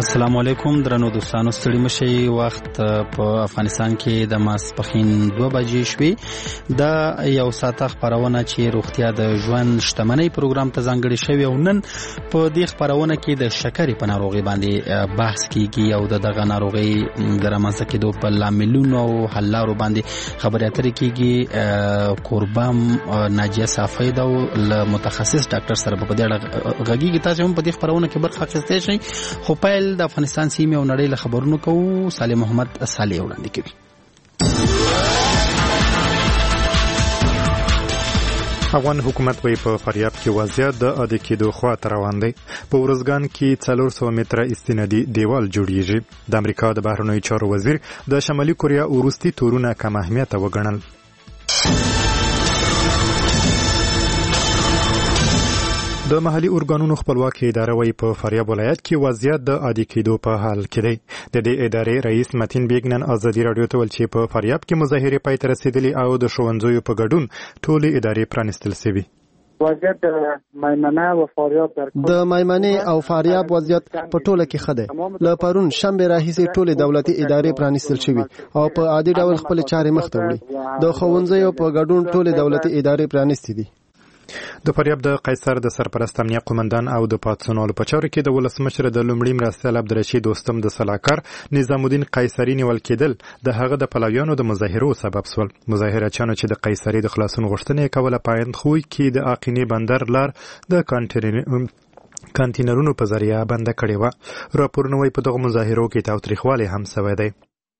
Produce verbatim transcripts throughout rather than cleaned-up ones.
السلام علیکم درنو دوستانو، ستړي مشي. وخت په افغانستان کې د ماسپښین دوه بجې شوې. دا یو ساعته خبرونه چې روغتیا د ژوند شتمنۍ پروګرام ته ځانګړې شوی او نن په دې خبرونه کې د شکرې په ناروغي باندې بحث کیږي او د دغه ناروغي د رامنځته کېدو په لاملونو او حل لارو باندې خبرې اترې کیږي. قربان ناجیه صافی دا له متخصص ډاکټر سره په دې اړه غږیږي. تاسو هم په دې خبرونه کې برخه اخیستی شئ. خو پیل د افغانستان سیمې او نړۍ له خبرونو کوو. صالح محمد صالح وړاندې کوي. افغان حکومت وی په فاریاب کې وضعیت د عادي کېدو خواته روان دی. په ورزګان کې څلور سوه متره استنادي دیوال جوړیږي. د امریکا د بهرنیو چارو وزیر د شمالي کوریا وروستي تورونه کم اهمیته وګڼل. د محلي ارګانونو خپلواکي اداره وی په فاریاب ولایت کې وضعیت د عادي کېدو په حال کې دی. د دې ادارې رئیس متین بیگ نن ازادي راډیو ته ویل چې په فاریاب کې مظاهرې پای ته رسیدلې او د ښوونځیو په ګډون ټولې ادارې پرانیستل شوي. وضعیت میمنه او فاریاب د میمنه او فاریاب وضعیت په ټوله کې ښه دی. له پرون شنبه راهیسې ټولې دولتي ادارې پرانیستل شوي او په عادي ډول خپل چارې مخ ته وړي. د ښوونځیو په ګډون ټولې دولتي ادارې پرانیستې دي. د فاریاب د قیصر د سرپرست امنیه قومندان او د پاتسونالو په چارو کې د ولسمشر د لومړي مرستیال عبدالرشید دوستم د سلاکار نظام الدین قیصري نیول کېدل د هغه د پلویانو د مظاهرو سبب شول. مظاهرچیانو چې د قیصري د خلاصون غوښتنه کوله په اندخوی کې د اقینې بندر لار د کانټینرونو په ذریعه بنده کړې وه. راپورونه وایي په دغه مظاهرو کې تاوتریخوالی هم شوی دی.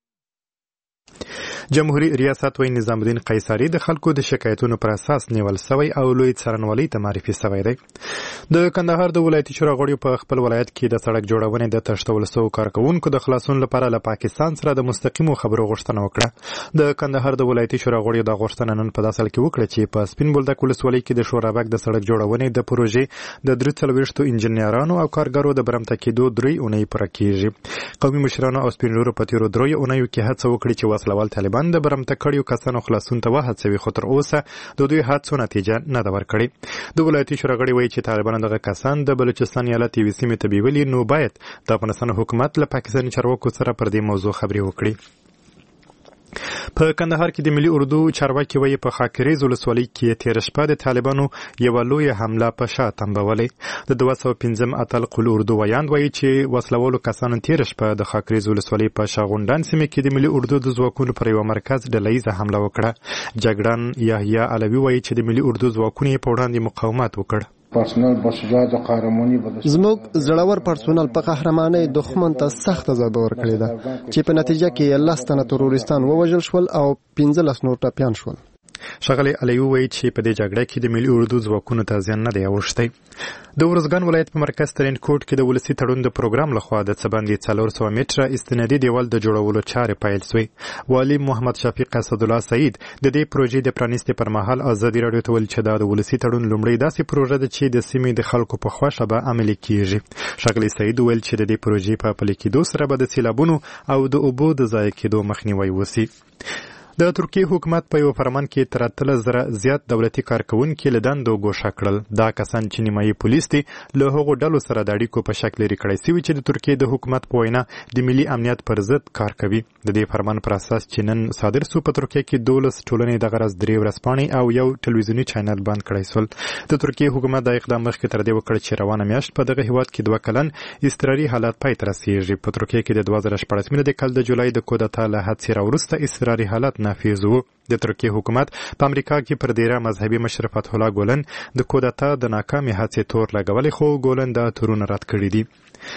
جمهوریت ریاست وی نظام الدین قیصري د خلکو د شکایتونو پر اساس نیول شوی او لوی څارنوالۍ ته معرفي شوی دی. د کندهار د ولایتي شورا غړو په خپل ولایت کې د سړک جوړونې د تشتول شوو کارکونکو د خلاصون لپاره له پاکستان سره د مستقیمو خبرو غوښتنه وکړه. د کندهار د ولایتي شورا غړو د غوښتنه نن په داسل کې وکړه چې په سپین بولدک ولسوالۍ کې د شورابک د سړک جوړونې د پروژې د درې څلوېښتو انجنیرانو او کارګرو د برمته کېدو درې اونۍ پوره کېږي. قومي مشرانو او سپینږیرو په تېرو دریو اونیو کې هڅه وکړي چې وسلوال طالبان د برمته کړیو کسانو خلاصون ته وهڅوي، خو تر اوسه د دوی هڅو نتیجه نه ده ورکړې. د ولایتي شورا غړي وایي چې طالبان دغه کسان د بلوچستان ایالت یوې سیمې ته بیولي، نو باید د افغانستان حکومت له پاکستاني چارواکو سره پر دې موضوع خبرې وکړي. په کندهار کې د ملي اردو چارواکي وایي په خاکریز ولسوالۍ کې تېره شپه د طالبانو یوه لویه حمله په شا تنبولې. د دوه سوه پنځم اتل قل اردو ویاند وایي چې وسلوالو کسانو تېره شپه د خاکریز ولسوالۍ په شاغونډان سیمه کې د ملي اردو د ځواکونو پر یوه مرکز ډله حمله وکړه. جګړن یحیی علوي وایي چې د ملي اردو ځواکونو په وړاندې مقاومت وکړ. پرسونل با شجاعت او قهرمانی زموږ زړور پرسونل په قهرمانۍ دښمن ته سخته ضربه ورکړې ده چې په نتیجه کې لس تنه تروریستان ووژل شول او پنځلس نور ټپیان شول. ښاغلی علوي وایي چې په دې جګړه کې د ملي اردو ځواکونو ته زیان نه دی اوښتی. د ورزګان ولایت په مرکز ترین کوټ کې د ولسي تړون د پروګرام لخوا د څه باندې څلور سوه متره استنادي دیوال د جوړولو چارې پیل شوې. والي محمد شفیق اسدالله سعید د دې پروژې د پرانیستې پر مهال ازادي راډیو ته ویل چې دا د ولسي تړون لومړی داسې پروژه ده چې د سیمې د خلکو په خوښه به عملي کیږي. ښاغلی سعید ویل چې د دې پروژې په پلي کېدو سره به د سیلابونو او د اوبو د ضایع کېدو مخنیوی وشي. د ترکیې حکومت په یو فرمان کې تر اتلس زره زیات دولتي کارکوونکي له دندو ګوښه کړل. دا کسان چې نیمایي پولیس دي له هغو ډلو سره د اړیکو په شکل لرې کړی شوي چې د ترکیې د حکومت په وینا د ملي امنیت پر ضد کار کوي. د دې فرمان پر اساس چې نن صادر سو په ترکیه کې دولس ټولنې دغه ورځ درې ورځپاڼې او یو ټلویزیوني چینل بند کړی شول. د ترکیې حکومت دا اقدام مخکې تر دې وکړ چې روانه میاشت په دغه هیواد کې دوه کلن اضطراري حالت پای ته رسیږي. په ترکیه کې د دوه زره شپاړسمې د کال د جولای د کودتا له حادثې راوروسته اضطراري حالت نافذ و. د ترکیې حکومت په امریکا کې پر ډیره مذهبي مشر فتح الله ګولن د کودتا د ناکامې هڅې تور لګولې، خو ګولن دا تورونه رد کړي دي.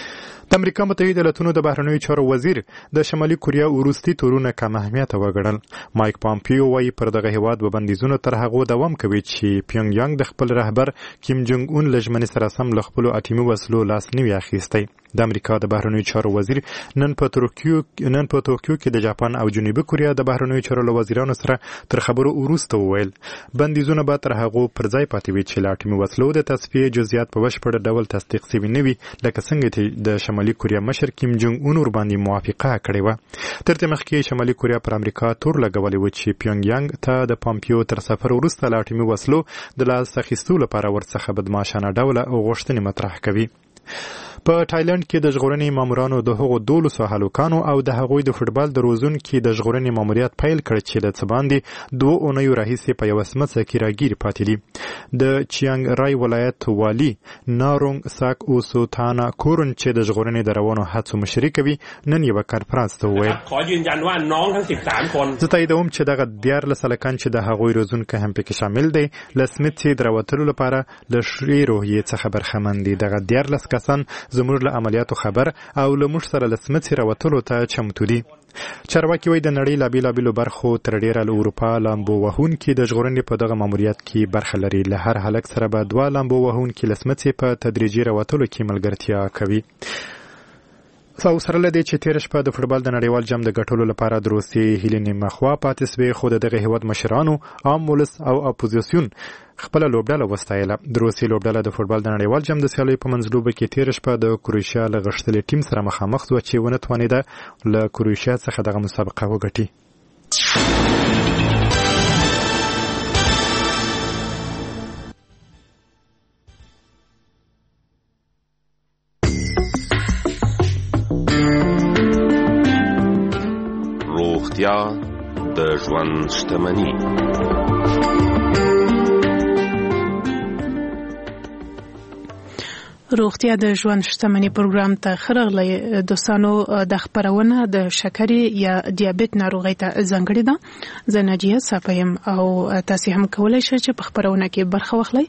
د امریکا متحده ایالاتونو د بهرنیو چارو وزیر د شمالي کوریا وروستي تورونه کم اهمیته وګڼل. مایک پامپیو وایي پر دغه هیواد به بندیزونه تر هغو دوام کوي چې پیونګ یانګ د خپل رهبر کیم جونګ اون له ژمنې سره سم له خپلو اټومي وسلو لاس نه وي اخیستی. د امریکا د بهرنیو چارو وزیر نن په توکیو نن په توکیو کې د جاپان او جنوبي کوریا د بهرنیو چارو له وزیرانو سره تر خبرو وروسته وویل بندیزونه به تر هغو پر ځای پاتې وي چې له اټومي وسلو د تصفیې جزئیات په بشپړ ډول تصدیق شوي نه وي، لکه څنګه چې د شمالي کوریا مشر کیم جونګ اون ورباندې موافقه کړې وه. تر دې مخکې شمالي کوریا پر امریکا تور لګولی و چې پیونګ یانګ ته د پامپیو تر سفر وروسته له اټومي وسلو د لاس اخیستو لپاره ورڅخه بدمعشانه ډوله غوښتنې مطرح کوي. په تایلند کې د ژغورنې مامورانو د هغو دولسو هلکانو او د هغوی د فوټبال د روزونکي د ژغورنې ماموریت پیل کړ چې له څه باندې دوه اونیو راهیسې په یوه سمڅه کې راګیر پاتې دي. د چیانګ رای ولایت والي نارونګ ساک اوسوتانا کورن چې د ژغورنې د روانو هڅو مشري کوي نن یوه کنفرانس ته وویل زه تاییدوم چې دغه دیارلس هلکان چې د هغوی روزونکی هم پکې شامل دی له سمڅې د راوتلو لپاره له ښې روحیې څخه برخمن دي. دغه دیارلس کسان زموږ له عملیاتو خبر او له موږ سره له سمڅې راوتلو ته چمتو دي. چارواکي وایي د نړۍ له بېلابېلو برخو تر ډېره له اروپا لامبو وهونکي د ژغورنې په دغه ماموریت کې برخه لري. له هر هلک سره به دوه لامبو وهونکي له سمڅې په تدریجي راوتلو کې ملګرتیا کوي. او سره له دې چې تېره شپه د فوټبال د نړیوال جام د ګټلو لپاره د روسیې هیلې نیمه خوا پاتې سوې، خو د دغه هېواد مشرانو عام ولس او اپوزیسیون خپله لوبډله وستایله. د روسیې لوبډله د فوټبال د نړیوال جام د سیالیو په منځلوبه کې تېره شپه د کروشیا له غښتلي ټیم سره مخامخ شوه چې ونه توانېده له کروشیا څخه دغه مسابقه وګټي. روغتیا د ژوند شتمني. روغتیا د ژوند شتمني پروګرام ته خرغلی دوستانو د خبرونه د شکرې یا دیابت ناروغۍ ته ځانګړې ده. زه ناجیه صافیم او تاسو هم کولای شئ چې په خبرونه کې برخه واخلئ.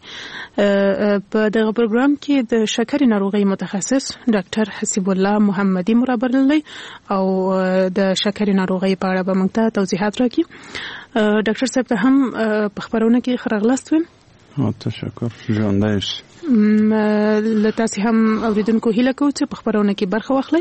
په دغه پروګرام کې د شکرې ناروغۍ متخصص ډاکټر حسیب الله محمدي مرابرللی او د شکرې ناروغۍ په اړه به موږ ته توضیحات راکړي. ډاکټر صاحب ته هم په خبرونه کې خرغلاست ویم. تشکر. ژوندی شئ. له تاسو هم اوریدونکو هیله کوو چې په خبرونه کې برخه واخلئ.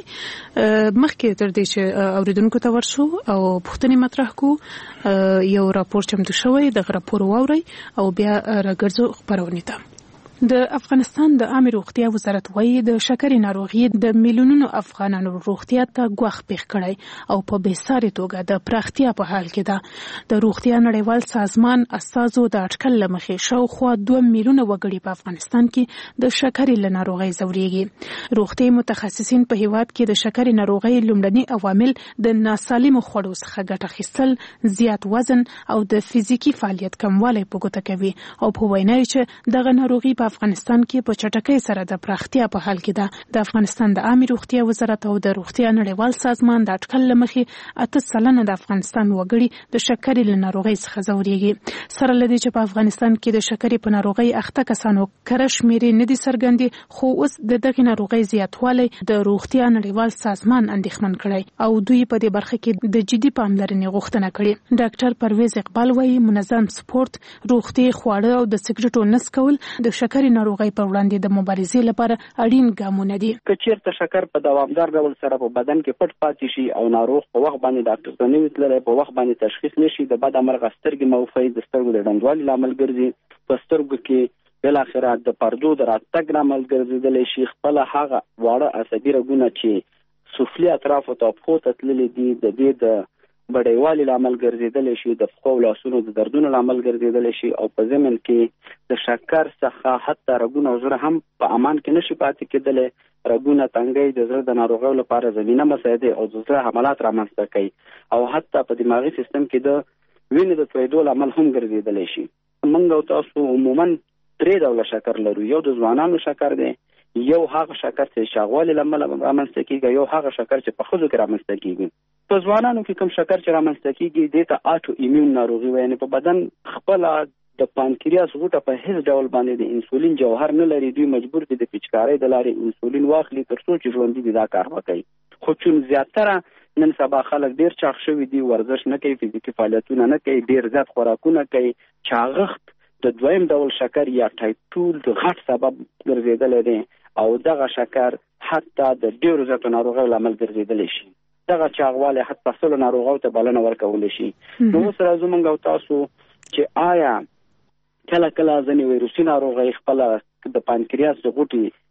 مخکې تر دې چې اوریدونکو ته ورشو او پوښتنې مطرح کړو، یو راپور چمتو شوی، دغه راپور واورئ او بیا راګرځو خبرونې ته. د افغانستان د عامه روغتیا وزارت وايي د شکرې ناروغي د میلیونونو افغانانو روغتیا ته ګواښ پیښ کړی او په بېساري توګه د پراختیا په حال کې ده. د روغتیا نړیوال سازمان استازو د اټکل له مخې شاوخوا دوه میلیونه وګړي په افغانستان کې د شکرې له ناروغۍ ځورېږي. روغتیا متخصصین په هیواد کې د شکرې ناروغۍ لومړني عوامل د ناسالمو خوړو څخه ګټه اخیستل، زیات وزن او د فزیکي فعالیت کموالی په ګوته کوي او په وینا یې چې دغه ناروغي په افغانستان کې په چټکۍ سره د پراختیا په حال کې ده. د افغانستان د عامه روغتیا وزارت او د روغتیا نړیوال سازمان د اټکل له مخې اته سلنه د افغانستان وګړي د شکرې له ناروغۍ څخه ځورېږي. سره له دې چې په افغانستان کې د شکرې په ناروغۍ اخته کسانو کره شمېرې نه دي څرګندې، خو اوس د دغې ناروغۍ زیاتوالی د روغتیا نړیوال سازمان اندېښمن کړی او دوی په دې برخه کې د جدي پاملرنې غوښتنه کړې. ډاکټر پرویز اقبال وایي منظم سپورت، روغتیا خواړه او د سګرټو نه څکول د شکرې ناروغۍ پر وړاندې د مبارزې لپاره اړین ګامونه دي. که چیرته شکر په دوامدار ډول سره په بدن کې پټ پاتې شي او ناروغ په وخت باندې ډاکټر ته نه وي تللی، په وخت باندې تشخیص نشي، د بد امرغه سترګې موفی د سترګو د ډنډوالي لامل ګرځي، په سترګو کې بالاخره د پردو د راتګ لامل ګرځېدلی شي. خپله هغه واړه عصبي رګونه چې سفلي اطرافو ته پښو ته تللي دي د دې د بډایوالي لامل ګرځېدلی شي، د پښو او لاسونو د دردونو لامل ګرځېدلی شي او په ضمن کې د شکر څخه حتی رګونه او زړه هم په امان کې نشي پاتې کېدلی. رګونه تنګۍ د زړه د ناروغیو لپاره زمینه مساعدې او د زړه حملات رامنځته کوي او حتی په دماغي سیستم کې د وینې د تویدو لامل هم ګرځېدلی شي. موږ او تاسو عموما درې ډوله شکر لرو. یو د ځوانانو شکر دی، یو هغه شکر چې شاغوالي لامل رامنځته کېږي، یو هغه شکر چې په ښځو کې رامنځته کېږي. په ځوانانو کې کوم شکر چې رامنځته کېږي دې ته آټو ایمیون ناروغي وایي، یعنې په بدن خپله د پانکریاس غوټه په هیڅ ډول باندې د انسولین جوهر نه لري. دوی مجبور دي د پیچکارۍ د لارې انسولین واخلي تر څو چې ژوندي دي دا کار وکړي. خو چون زیاتره نن سبا خلک ډېر چاغ شوي دي، ورزش نه کوي، فزیکي فعالیتونه نه کوي، ډېر زیات خوراکونه کوي. چاغښت د دویم ډول شکر یا ټایپ ټو د غټ سبب ګرځېدلی دی او دغه شکر حتی د ډېرو زیاتو ناروغیو لامل ګرځېدلی شي. دغه چاغوالی حتی سلو ناروغیو ته بلنه ورکولی شي. نو اوس راځو موږ او تاسو چې آیا کله کله ځینې ویروسي ناروغۍ خپله د پانکریاس د غوټې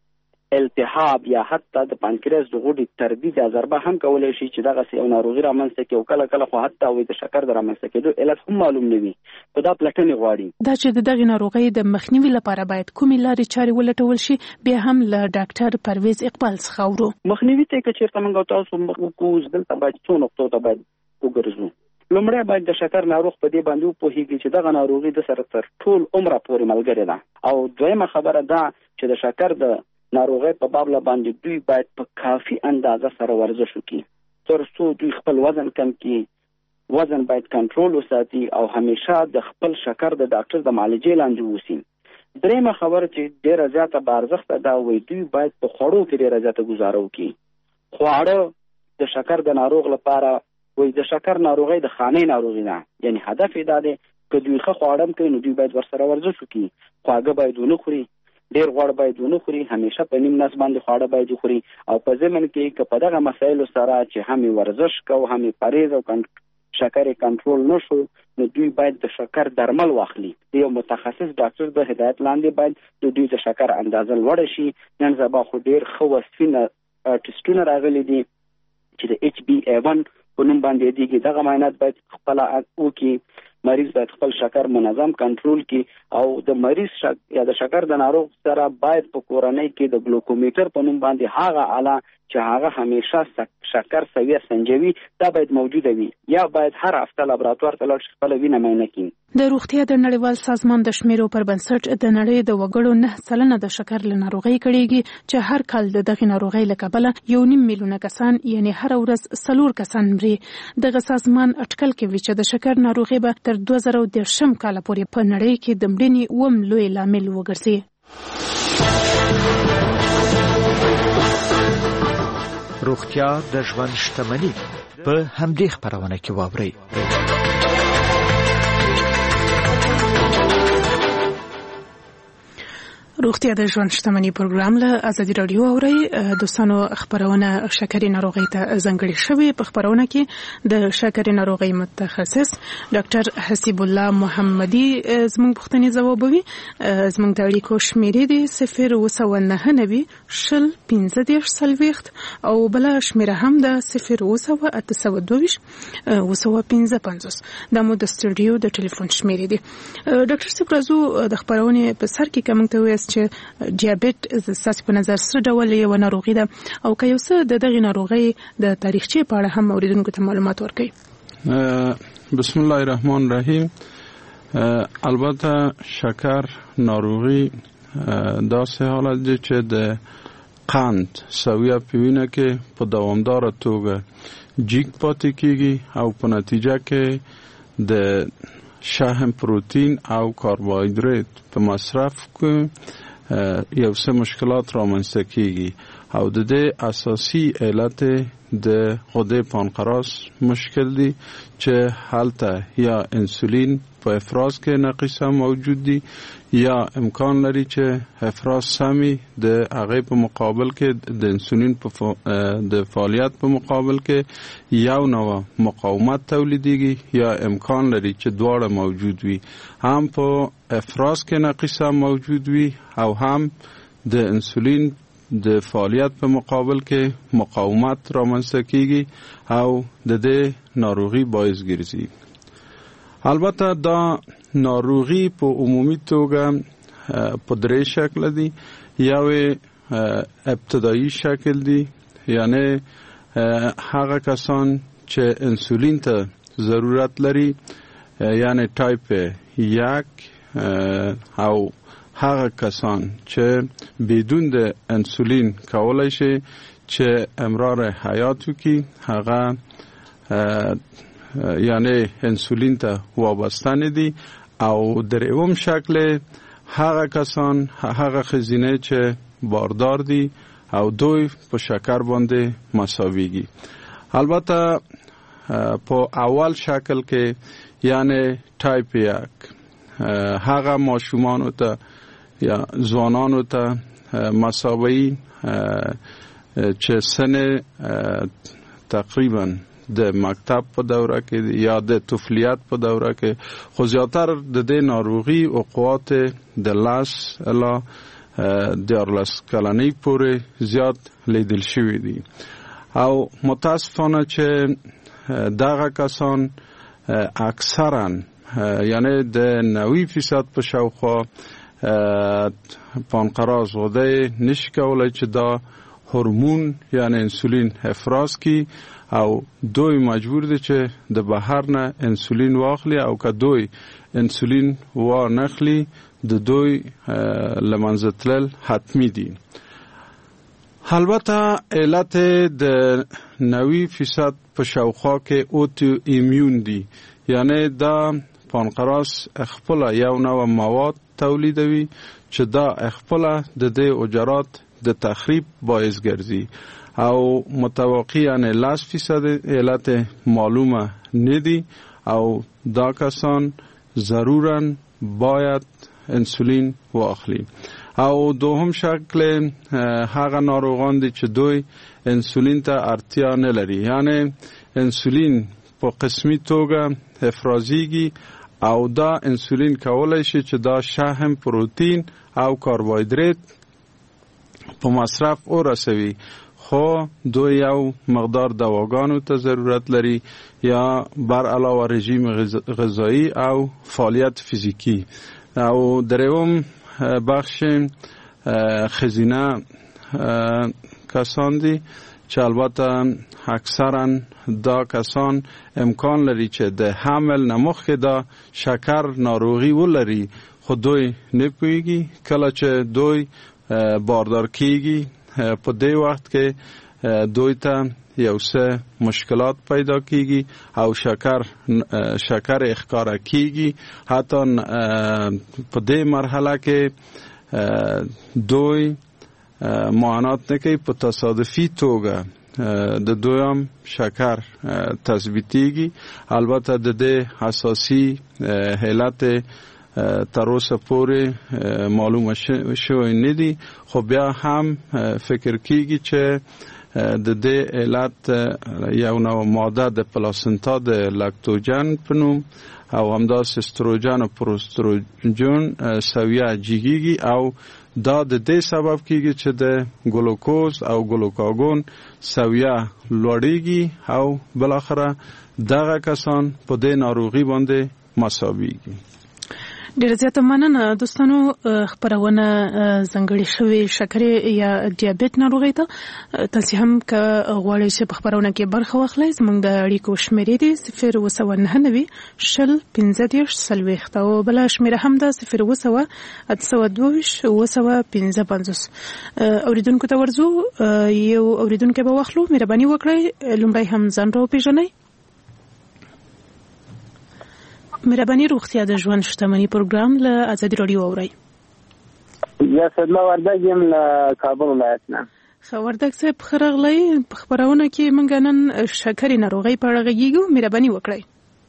التهاب یا حتی د پانکریاس د غوډې تردید یا ضربه هم کولای شي چې دغه یو ناروغي رامنځته کړي او کله کله خو حتی وي د شکر د رامنځته کېدو علت هم معلوم نه وي په دا پلټنې غواړي. دا چې د دغه ناروغۍ د مخنیوي لپاره باید کومې لارې چارې ولټول شي بیا هم له ډاکټر پرویز اقبال څخه اورو. مخنیوي ته که چېرته موږ تاسو وکړو دلته باید څو نقطو ته باید وګرځو. لومړی باید د شکر ناروغ په دې باندې وپوهېږي چې دغه ناروغي د سره تر ټول عمره پورې ملګرې ده او دویمه خبره ده چې د شکر د ناروغۍ په باب باندې دوی باید په کافي اندازه سره ورزش وکړي تر څو دوی خپل وزن کم کړي. وزن باید کنټرول وساتي او همیشه د خپل شکر د ډاکټر د معالجې لاندې ووسي. درېیمه خبره چې ډېره زیاته با ارزښته ده وایي دوی باید په خوړو کې ډېره زیاته ګزاره وکړي. خواړه د شکر د ناروغ لپاره وایي د شکر ناروغۍ د خانې ناروغي ده، یعنی هدف یې دا دی که دوی ښه خواړه هم کوي نو دوی باید ورسره ورزش وکړي. خواږه باید ونه خوري، ډېر غوړ باید ونه خوري، همیشه په نیم نس باندې خواړه باید وخوري او په ضمن کې که په دغه مسایلو سره چې هم ورزش کوو هم پرهیز او شکر کنټرول نشو نو دوی باید د شکر درمل واخلي. د یو متخصص ډاکټر د هدایت لاندې باید د دوی د شکر اندازه لوړه شي. نن سبا خو ډېر ښه وصفي ټسټونه راغلي دي چې د ایچ بي اے ون په نوم باندې دیږي. دغه معاینات باید خپله وکړي. مریض باید خپل شکر منظم کنټرول کړي او د مریض شک یا د شکر د ناروغ سره باید په کورنۍ کې د ګلوکومیټر په نوم باندې هغه آله چې هغه همیشه شکر سویه سنجوي دا باید موجوده وي یا باید هر هفته لابراتوار ته لاړ شي خپله وینه معاینه کړي. د روغتیا د نړیوال سازمان د شمیرو پر بنسټ د نړۍ د وګړو نه سلنه د شکر له ناروغۍ کړيږي چې هر کال د دغه ناروغۍ له کبله یو نیم میلیونه کسان یعنی هر ورځ څلور کسان مري. دغه سازمان اټکل کوي چې د شکر ناروغۍ به تر دوه زره دېرشم کال پورې په نړۍ کې د مړینې اووم لوی لامل وګرځي. روغتیا د ژوند شتمني په همدې خبرونه کې واورئ. روغتیا د ژوند شتمني پروګرام له ازادي رادیو اوري. دوستانو خبرونه شکرې ناروغۍ ته ځانګړې شوې. په خبرونه کې د شکرې ناروغۍ متخصص ډاکټر حسیب الله محمدي زموږ پوښتنې ځوابوي. زموږ د اړیکو شمیرې دي صفر اووه سوه نهه نوي شل پنځه دېرش څلوېښت او بله شمیره هم د صفر اووه سوه اته سوه دوه ویشت اووه سوه پنځه پنځوس. دا مو د سټوډیو د ټلیفون شمیرې دي. ډاکټر صاحب راځو د خبرونې په سر کې کوم ته وایي چې ډیابیټ ستاسو په نظر څه ډول یو ناروغي ده او که یو څه د دغه ناروغۍ د تاریخچې په اړه هم اوریدونکو ته معلومات ورکړي. بسم الله الرحمن الرحیم. البته شکر ناروغي داسې حالت دی چې د قند سویه په وینه کې په دوامداره توګه جیک پاتې کیږي او په نتیجه کې د شحم پروتین او کاربوهایدریت په مصرف کې یو څه مشکلات رامنځته کیږي او د دې اساسي علت د غده پانقراس مشکل دی چې هلته یا انسولین په افراز کې ناقصه موجود دی یا امکان لري چې افراز سمی د هغه په مقابل کې د انسولین په د فعالیت په مقابل کې یو نوع مقاومت تولیديږي یا امکان لري چې دواړه موجود وي، هم په افراز کې ناقصه موجود وي او هم د انسولین د فعالیت په مقابل کې مقاومت رامنځته کیږي او د دې ناروغي باعث ګرځي. البته دا ناروغي په عمومي توګه په درې شکل دي. یو ابتدایي شکل دی، یعنی هغه کسان چې انسولین ته ضرورت لري، یعنی ټایپ یک، او هغه کسان چې بدون د انسولین کولای شي چې امرار حیات وکړي، هغه یعنی انسولین ته وابسته نه دي. او درېیم شکل هغه کسان هغه ښځینې چې باردار دي او دوی په شکر باندې مساویږي. البته په اول شکل کې یعنی ټایپ یک هغه ماشومانو ته یا ځوانانو ته مساوي چې سن تقریبا د مکتب په دوره کې یا د طفولیت په دوره کې، خو زیاتر د دې ناروغي اوقات د لاس الا دیارلس کلنۍ پورې زیات لیدل شوي دي او متاسفانه چې دغه کسان اکثرا یعنی د نوي فیصد په شاوخوا پانقراز غده نشي کولای چې دا هورمون یعنی انسولین افراز کی او دوی مجبور دي چې د بهر نه انسولین واخلي او که دوی انسولین و نخلي د دوی لمنځه تلل حتمی دي. البته علت د نوي فیصد په شاوخوا کې اوتو ایمیون دي یعنی دا پانقراس خپل یو نوع مواد تولیدوي چې دا خپل د دې حجرات د تخریب باعث ګرځي او متوقعاً لس فیصد علت معلومه ندی او دا کسان ضروراً باید انسولین واخلي او دوهم شکل هغه ناروغان دي چې دوی انسولین ته اړتیا نه لري یعنی انسولین په قسمی توګه افرازیږي او دا انسولین کولای شي چې دا شحم پروتین او کاربوهیدرات په مصرف ورسوي خو دوی یو مقدار دواګانو ته ضرورت لري یا بر علاوه رژیم غذایی او فعالیت فیزیکی او دریم بخش خزینه کسان دي چې البته اکثرا دا کسان امکان لري چې د حمل نه مخکې دا شکر ناروغي ولري خو دوی نه پوهیږي کله چې دوی باردار کیږي په دې وخت کې دوی ته یو څه مشکلات پیدا کیږي او شکر شکر اخکاره کیږي حتی په دې مرحله کې دوی معاینات نه کوي په تصادفي توګه د دویم شکر تثبیتیږي البته د دې اساسي حالت تر اوسه پورې معلومه شوی نه دي خو بیا هم فکر کیږي چې د دې علت یو نوع ماده د پلاسنتا د لاکتوجن په نوم او همداس استروجن او پروستروجن سویه جیږي او دا د دې سبب کیږي چې د ګلوکوز او ګلوکاګون سویه لوړیږي او بالاخره دغه کسان په دې ناروغي باندې مساويږي. ډیره زیاته مننه دوستانو خبرونه ځنګړې شوې شکر یا دیابت ناروغي ته تاسو هم که غواړئ چې په خبرونه کې برخه واخلئ زموږ د اړیکو شمیرې دي صفر اووه سوه نهه نوي شل پنځه دېرش څلوېښت او بله شمیره هم ده صفر اووه سوه اته سوه دوه ویشت اووه سوه پنځه پنځوس. اوریدونکو ته ورځو یو اوریدونکی به واخلو مهرباني وکړئ لومړی هم ځان راوپېژنئ. مهرباني روغتیا د ژوند شتمنۍ پروګرام له ازادي راډیو اورئ. یا صدلا وردګ یم له کابل ولایت نه. ښه وردګ صاحب ښه راغلی په خپرونه کې موږ نن شکرې ناروغۍ په اړه غږیږو مهرباني وکړئ.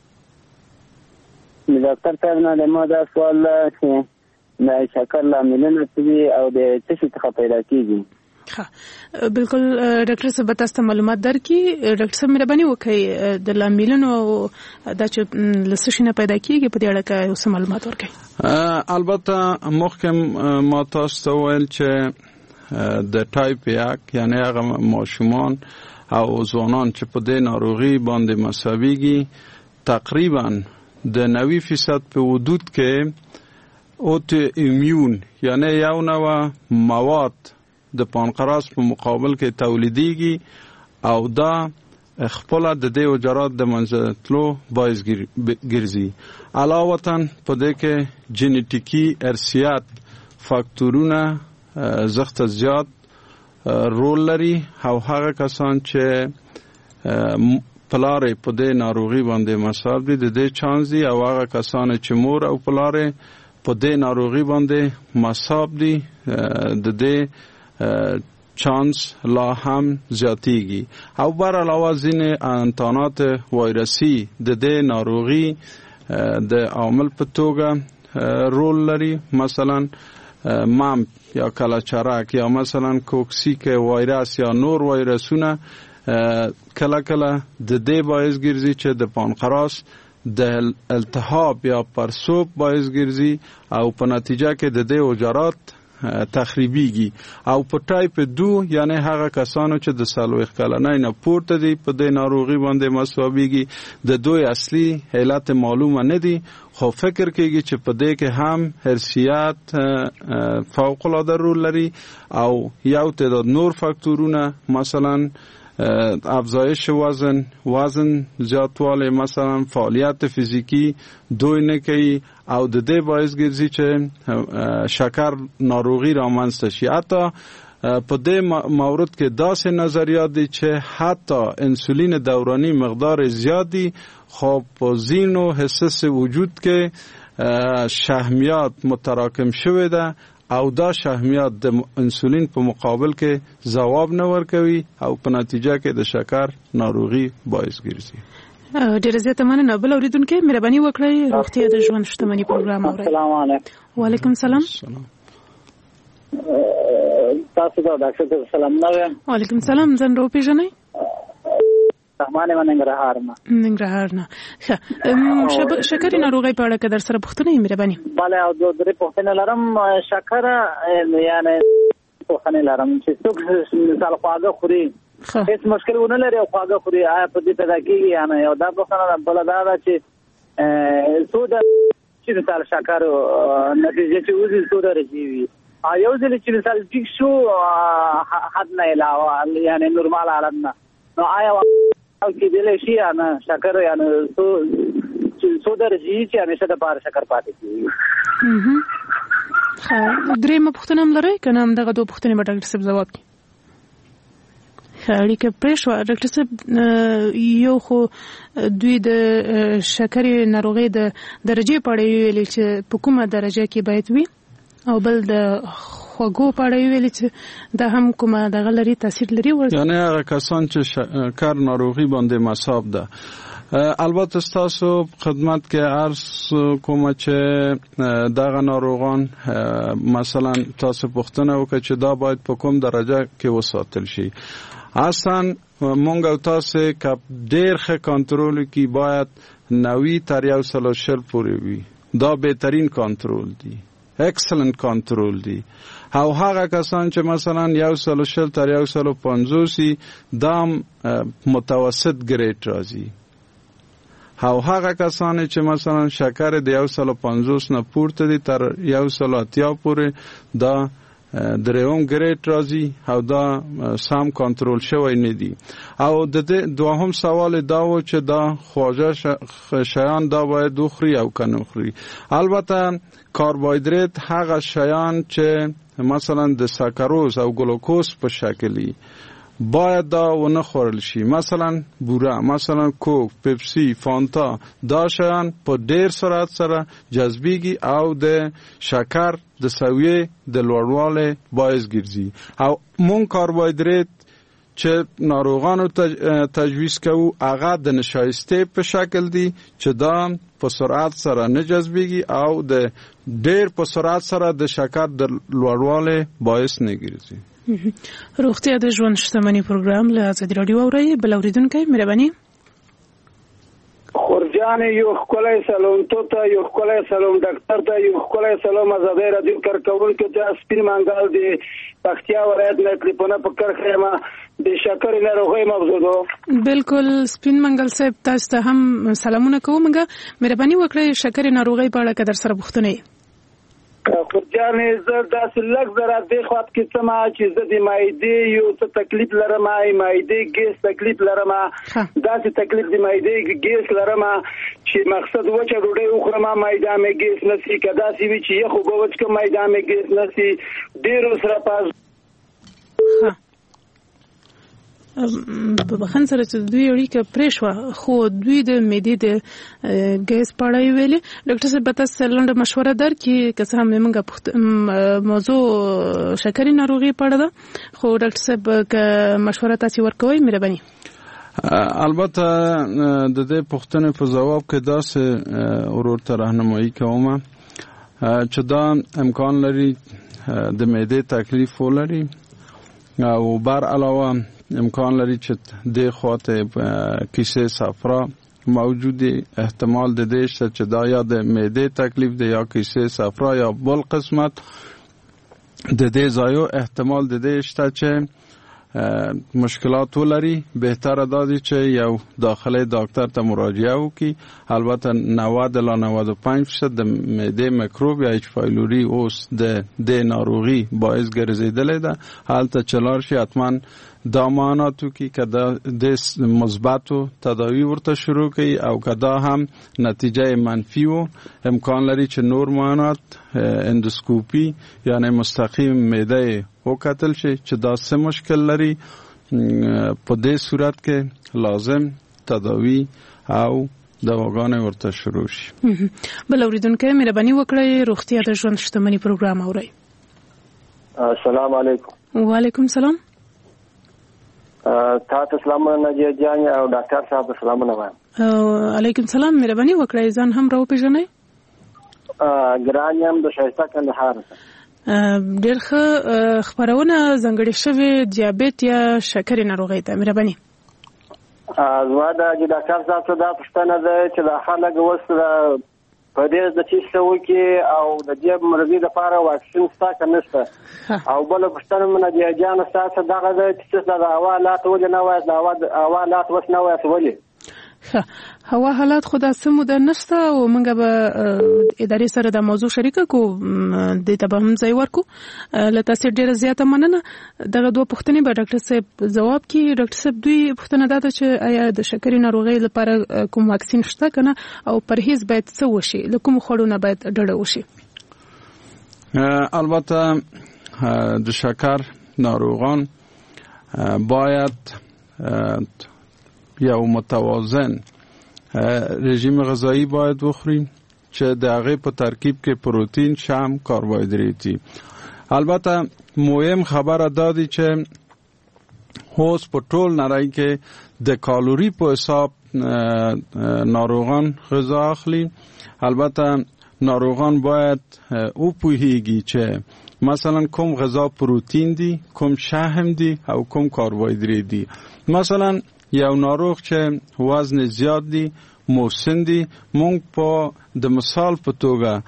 ډاکټر صاحب نه ما دا سوال چې د شکر لاملونه څه دي او د څه شي څخه پیدا کیږي. ها بالکل ډاکټر صاحب تاسو ته معلومات درکړي. ډاکټر صاحب مهرباني وکړئ د لاملونو دا چې لسشنه پیدا کیږي په دې اړه کې اوس معلومات ورکړئ. البته محکم ما تاسو ته ویل چې د ټایپ یک یعنی هغه ماشومان او ځوانان چې په دې ناروغي باندې مساويږي تقریبا د نوي فیصد په حدود کې اوتو ایمیون یعنی یو نوع مواد د پانقراس په مقابل کې تولیدیږي او دا خپل د دې حجرات د منځه تلو باعث ګرځي. علاوه په دې کې جنیټیکی ارثیات فاکتورونه زخت زیات رول لري او هغه کسان چې پلاره په دې ناروغي باندې مصاب دي د دې چانس دي او هغه کسان چې مور او پلاره په دې ناروغي باندې مصاب دي د دې چانس لا هم زیاتیږي او بر علاوه ځینې انتانات وایرسي د دې ناروغي د عامل په توګه رول لري مثلا مام یا کلاچرک یا مثلا کوکسیک وایرس یا نور وایرسونه کله کله د دې باعث ګرځي چې د پانقراس د التهاب یا پرسوب باعث ګرځي او په نتیجه کې د دې حجرات تخریبیږي او په ټایپ دو یعنی هغه کسانو چې د څلوېښت کلنۍ نه پورته دي په دې ناروغي باندې مصابيږي د دوی اصلي علت معلومه نه دي خو فکر کېږي چې په دې کې هم هرسیات فوق العاده رول لري او یو تعداد نور فاکتورونه مثلا افزایش وزن وزن زیاتوالی مثلا فعالیت فیزیکی دوی نه کوي او د دې باعث ګرځي چې شکر ناروغي رامنځته شي. حتی په دې مورد کې داسې نظریات دي چې حتی انسولین دورانی مقدار زیادی خو په ځینو حساس وجود کې شحمیات متراکم شوی ده او دا شحمیات د انسولین په مقابل کې ځواب نه ورکوي او په نتیجه کې د شکر ناروغي باعث ګرځي. ډېر زیاته مننه. بل اوریدونکو مهرباني وکړئ روغتیا د ژوند شتمنۍ پروګرام اورئ. السلام علیکم. وعلیکم السلام. تاسو ته ډاکټر ته سلام نه. وعلیکم السلام. ځان رو پیژنئ؟ رحمان ننګرهار نه. ننګرهار نه. ښه شکر ناروغي په اړه که در سره پوښتنه یې مهرباني. بله او دوه درې پوښتنې لرم. شکر یعنی پوښتنې لرم چې څوک مثال خواږه خوري هیڅ مشکل ونه لري او خواږه خوري آیا په دې پیدا کېږي یا نه؟ یو دا پوښتنه بله دا ده چې څو د چې مثال شکر نتیجه چې وځي څو درجې وي یو ځل چې مثال ټیک شو حد نه علاوه یعنی نورمال حالت نه نو آیا او کې دلې شي یا نه شکر یعنی څو څو درجې چې همیشه د پاره شکر پاتې کیږي. ښه درېمه پوښتنه هم لرئ که نه همدغه دوه پوښتنې به ډاکټر صاحب ځواب کړي؟ ښه اړیکه پرې شوه. ډاکټر صاحب یو خو دوی د شکرې ناروغۍ د درجې په اړه ویلي چې په کومه درجه کې باید وي او بل د خوږو په اړه ویلي چې دا هم کومه دغه لري تاثیر لري یعنی هغه کسان چې شکر ناروغي باندې مصاب ده. البته ستاسو خدمت کې عرض کومه چې دغه ناروغان مثلا تاسو پوښتنه وکړه چې دا باید په کوم درجه کې وساتل شي. اصلا مونږ او تاسو کپ ډیر ښه کنټرول کی باید نوي تر یو سل شل پورې وي. دا بهترین کنټرول دی، اکسلنت کنټرول دی. او هغه کسان چې مثلا یو سل شل تر یو سل پنځوس دا متوسط ګریډ راځي. او هغه کسان چې مثلا شکر د یو سل پنځوس نه پورته دي تر یو سل اتیا پورې دا درېوم ګریډ راځي او دا سم کنټرول شوی نه دي. او د دوهم سوال دا و چې دا خواږه شیان دا باید وخوري او که نه وخوري. البته کاربوهایدریت هغه شیان چې مثلا د سکروز او ګلوکوز په شکلی باید دا ونه خورل شي. مثلا بوره، مثلا کوک، پپسی، فانتا دا شیان په ډیر سرعت سره جذبیږي او د شکر د سویې د لوړوالي باعث ګرځي. او مون کاربوهایدریت چې ناروغانو تجویز کوو هغه د نشایسته په شکل دي چې دا په سرعت سره نه جذبیږي او د ډیر په سرعت سره د شکر د لوړوالي باعث نه ګرځي. روغتیا د ژوند شتمنۍ پروګرام له ازادي راډیو اورئ. بل اوریدونکی مهرباني. خورجان یو ښکلی سلام تو ته، یو ښکلی سلام ډاکټر ته، یو ښکلی سلام ازادي راډیو کارکوونکو ته. سپین منګل د پکتیا ولایت نه تلیفونه په کرښه یم د شکرې ناروغۍ موضوع. بالکل سپین منګل صاحب تاسو ته هم سلامونه کوم. مهرباني وکړئ شکرې ناروغۍ په اړه که در سره پوښتنه یې. خورجان زه داسې لږ زره دې خواته کې څه ما چې زه د معدې یو څه تکلیف لرم، معدې ګیس تکلیف لرم، داسې تکلیف د معدې ګیس لرم چې مقصد وچه ډوډۍ وخورم معده مې ګیس نسی، که داسې وي چې یخ اوبه وڅښم معده مې ګیس نسی. ډېرو سره پاس په بخښن سره چې دوی اړیکه پرې شوه خو دوی د معدې د ګیس په اړه یې ویلې. ډاکټر صاحب به تاسو لنډه مشوره درکړي که څه هم موږ موضوع شکرې ناروغۍ په اړه ده خو ډاکټر صاحب که مشوره تاسو ورکوئ مهرباني. البته د دې پوښتنې په ځواب کې داسې ورور ته راهنمایي کوم چې دا امکان لري د معدې تکلیف ولري او بر علاوه امکان لري چې د خواته کیسه صفرا موجودی احتمال د دې شته چې دا یا د معدې تکلیف دی یا کیسه صفرا یا بل قسمت د دې ځایو احتمال د دې شته چې مشکلات ولري. بهتره دا دی چې یو داخلي ډاکټر ته مراجعه وکړي. البته نود الی نود و پنج درصد د معدې میکروب یا اچ پایلوری اوس د د ناروغي باعث ګرځیدلې ده. هلته چلار شي حتما دا معایناتو کې کدا د مثبتو تداوی ورته شروع کوي او کدا هم نتیجه منفی و امکان لري چې نور معاینات اندوسکوپی یعنی مستقیم معده وکتل شي چې دا څه مشکل لري. په دې صورت کې لازم تداوی او دواګانې ورته شروع شي. بل اوریدونکو مهرباني وکړئ روغتیا د ژوند شتمنۍ پروګرام اورئ. السلام علیکم. وعلیکم السلام. تاسو سلام نجیه جان او ډاکټر صاحب سلام وایم. علیکم السلام. مهرباني وکړئ ځان هم راو پیژنئ. ګران یم د شایسته کندهار. ډېر ښه خبرونه ځانګړې شوې دیابت یا شکرې ناروغۍ ته. مهرباني. زما د ډاکټر صاحب څخه دا پوښتنه ده چې دا خلک اوس په دې د چې څه وکړي او د دې مرضي لپاره واکسین شته که نشته. او بله پوښتنه مې نجیه جان ستاسو دغه ده چې د هوا حالات ولې نه وایاست، د هوا حالات اوس نه وایاست ولې؟ ښه هوا حالات خو داسې موده نشته او موږ به ادارې سره د موضوع شریکه کو دې ته به هم ځای ورکو. له تاسې ډېره زیاته مننه. دغه دوه پوښتنې به ډاکټر صاحب ځواب کړي. ډاکټر صاحب دوی پوښتنه دا ده چې آیا د شکرې ناروغۍ لپاره کوم واکسین شته که نه او پرهیز باید څه وشي، له کومو خوړو نه باید ډډه وشي؟ البته د شکر ناروغان باید یو متوازن رژیم غذایی باید بخوریم چې د هغې په ترکیب کې پروتین، شحم، کاربوهایدریت. البته مهم خبره دا دی چې اوس په ټول نړۍ کې د کالوري په حساب ناروغان غذا اخلي. البته ناروغان باید وپوهیږي چې مثلا کوم غذا پروتین دی، کوم شحم دی او کوم کاربوهایدریت دی. مثلا یو ناروغ چې وزن زیات دی، مسن دی، مونږ په د مثال په توګه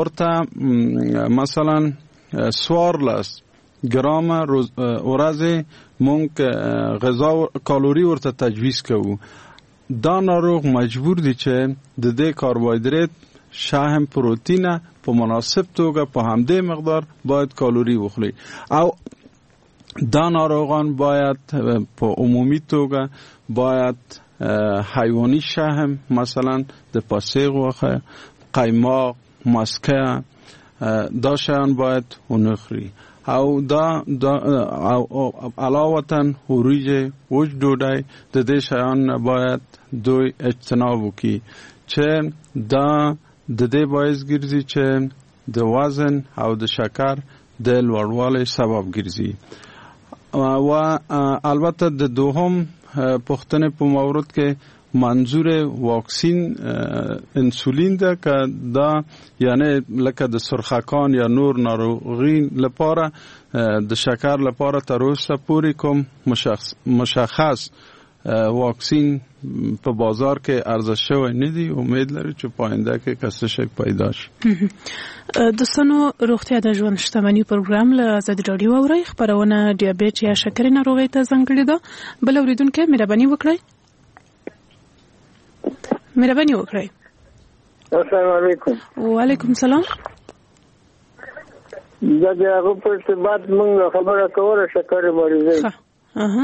ورته مثلا څوارلس ګرامه ورځې مونږ غذا کالوري ورته تجویز کوو. دا ناروغ مجبور دی چې د دې کاربوهایدریت، شحم، پروتین په مناسب توګه په همدې مقدار باید کالوري وخوري. او دا ناروغان باید په عمومی توګه باید حیوانی شحم مثلا د پاسیغ غوښه، قیماق، مسکه دا شیان باید ونخوري. او دا, دا او علاوه وریجې، وچ ډوډۍ د دې شیان باید دوی اجتناب وکړي چې دا د دې باعث ګرځي چې د وزن او د شکر د لوړوالي سبب ګرځي. و البته د دوهم پوښتنې په مورد کې منظور واکسین انسولین ده که دا یعنی لکه د سرخکان یا نور ناروغین لپاره د شکر لپاره تر اوسه پورې کوم مشخص, مشخص واکسین په بازار کې عرضه شوی نه دی. امید لري چې په آینده کې کسه شي پیدا شي. دوستانو روغتیا د ژوند شتمنۍ پروګرام له آزادي راډیو اورئ. خبرونه دیابت یا شکرې ناروغۍ ته ځانګړې ده. بل اوریدونکو مهرباني وکړئ. مهرباني وکړئ. السلام علیکم. وعلیکم السلام. دا د هغه په ارتباط موږ خبره کوله شکرې مریضۍ. ښه اها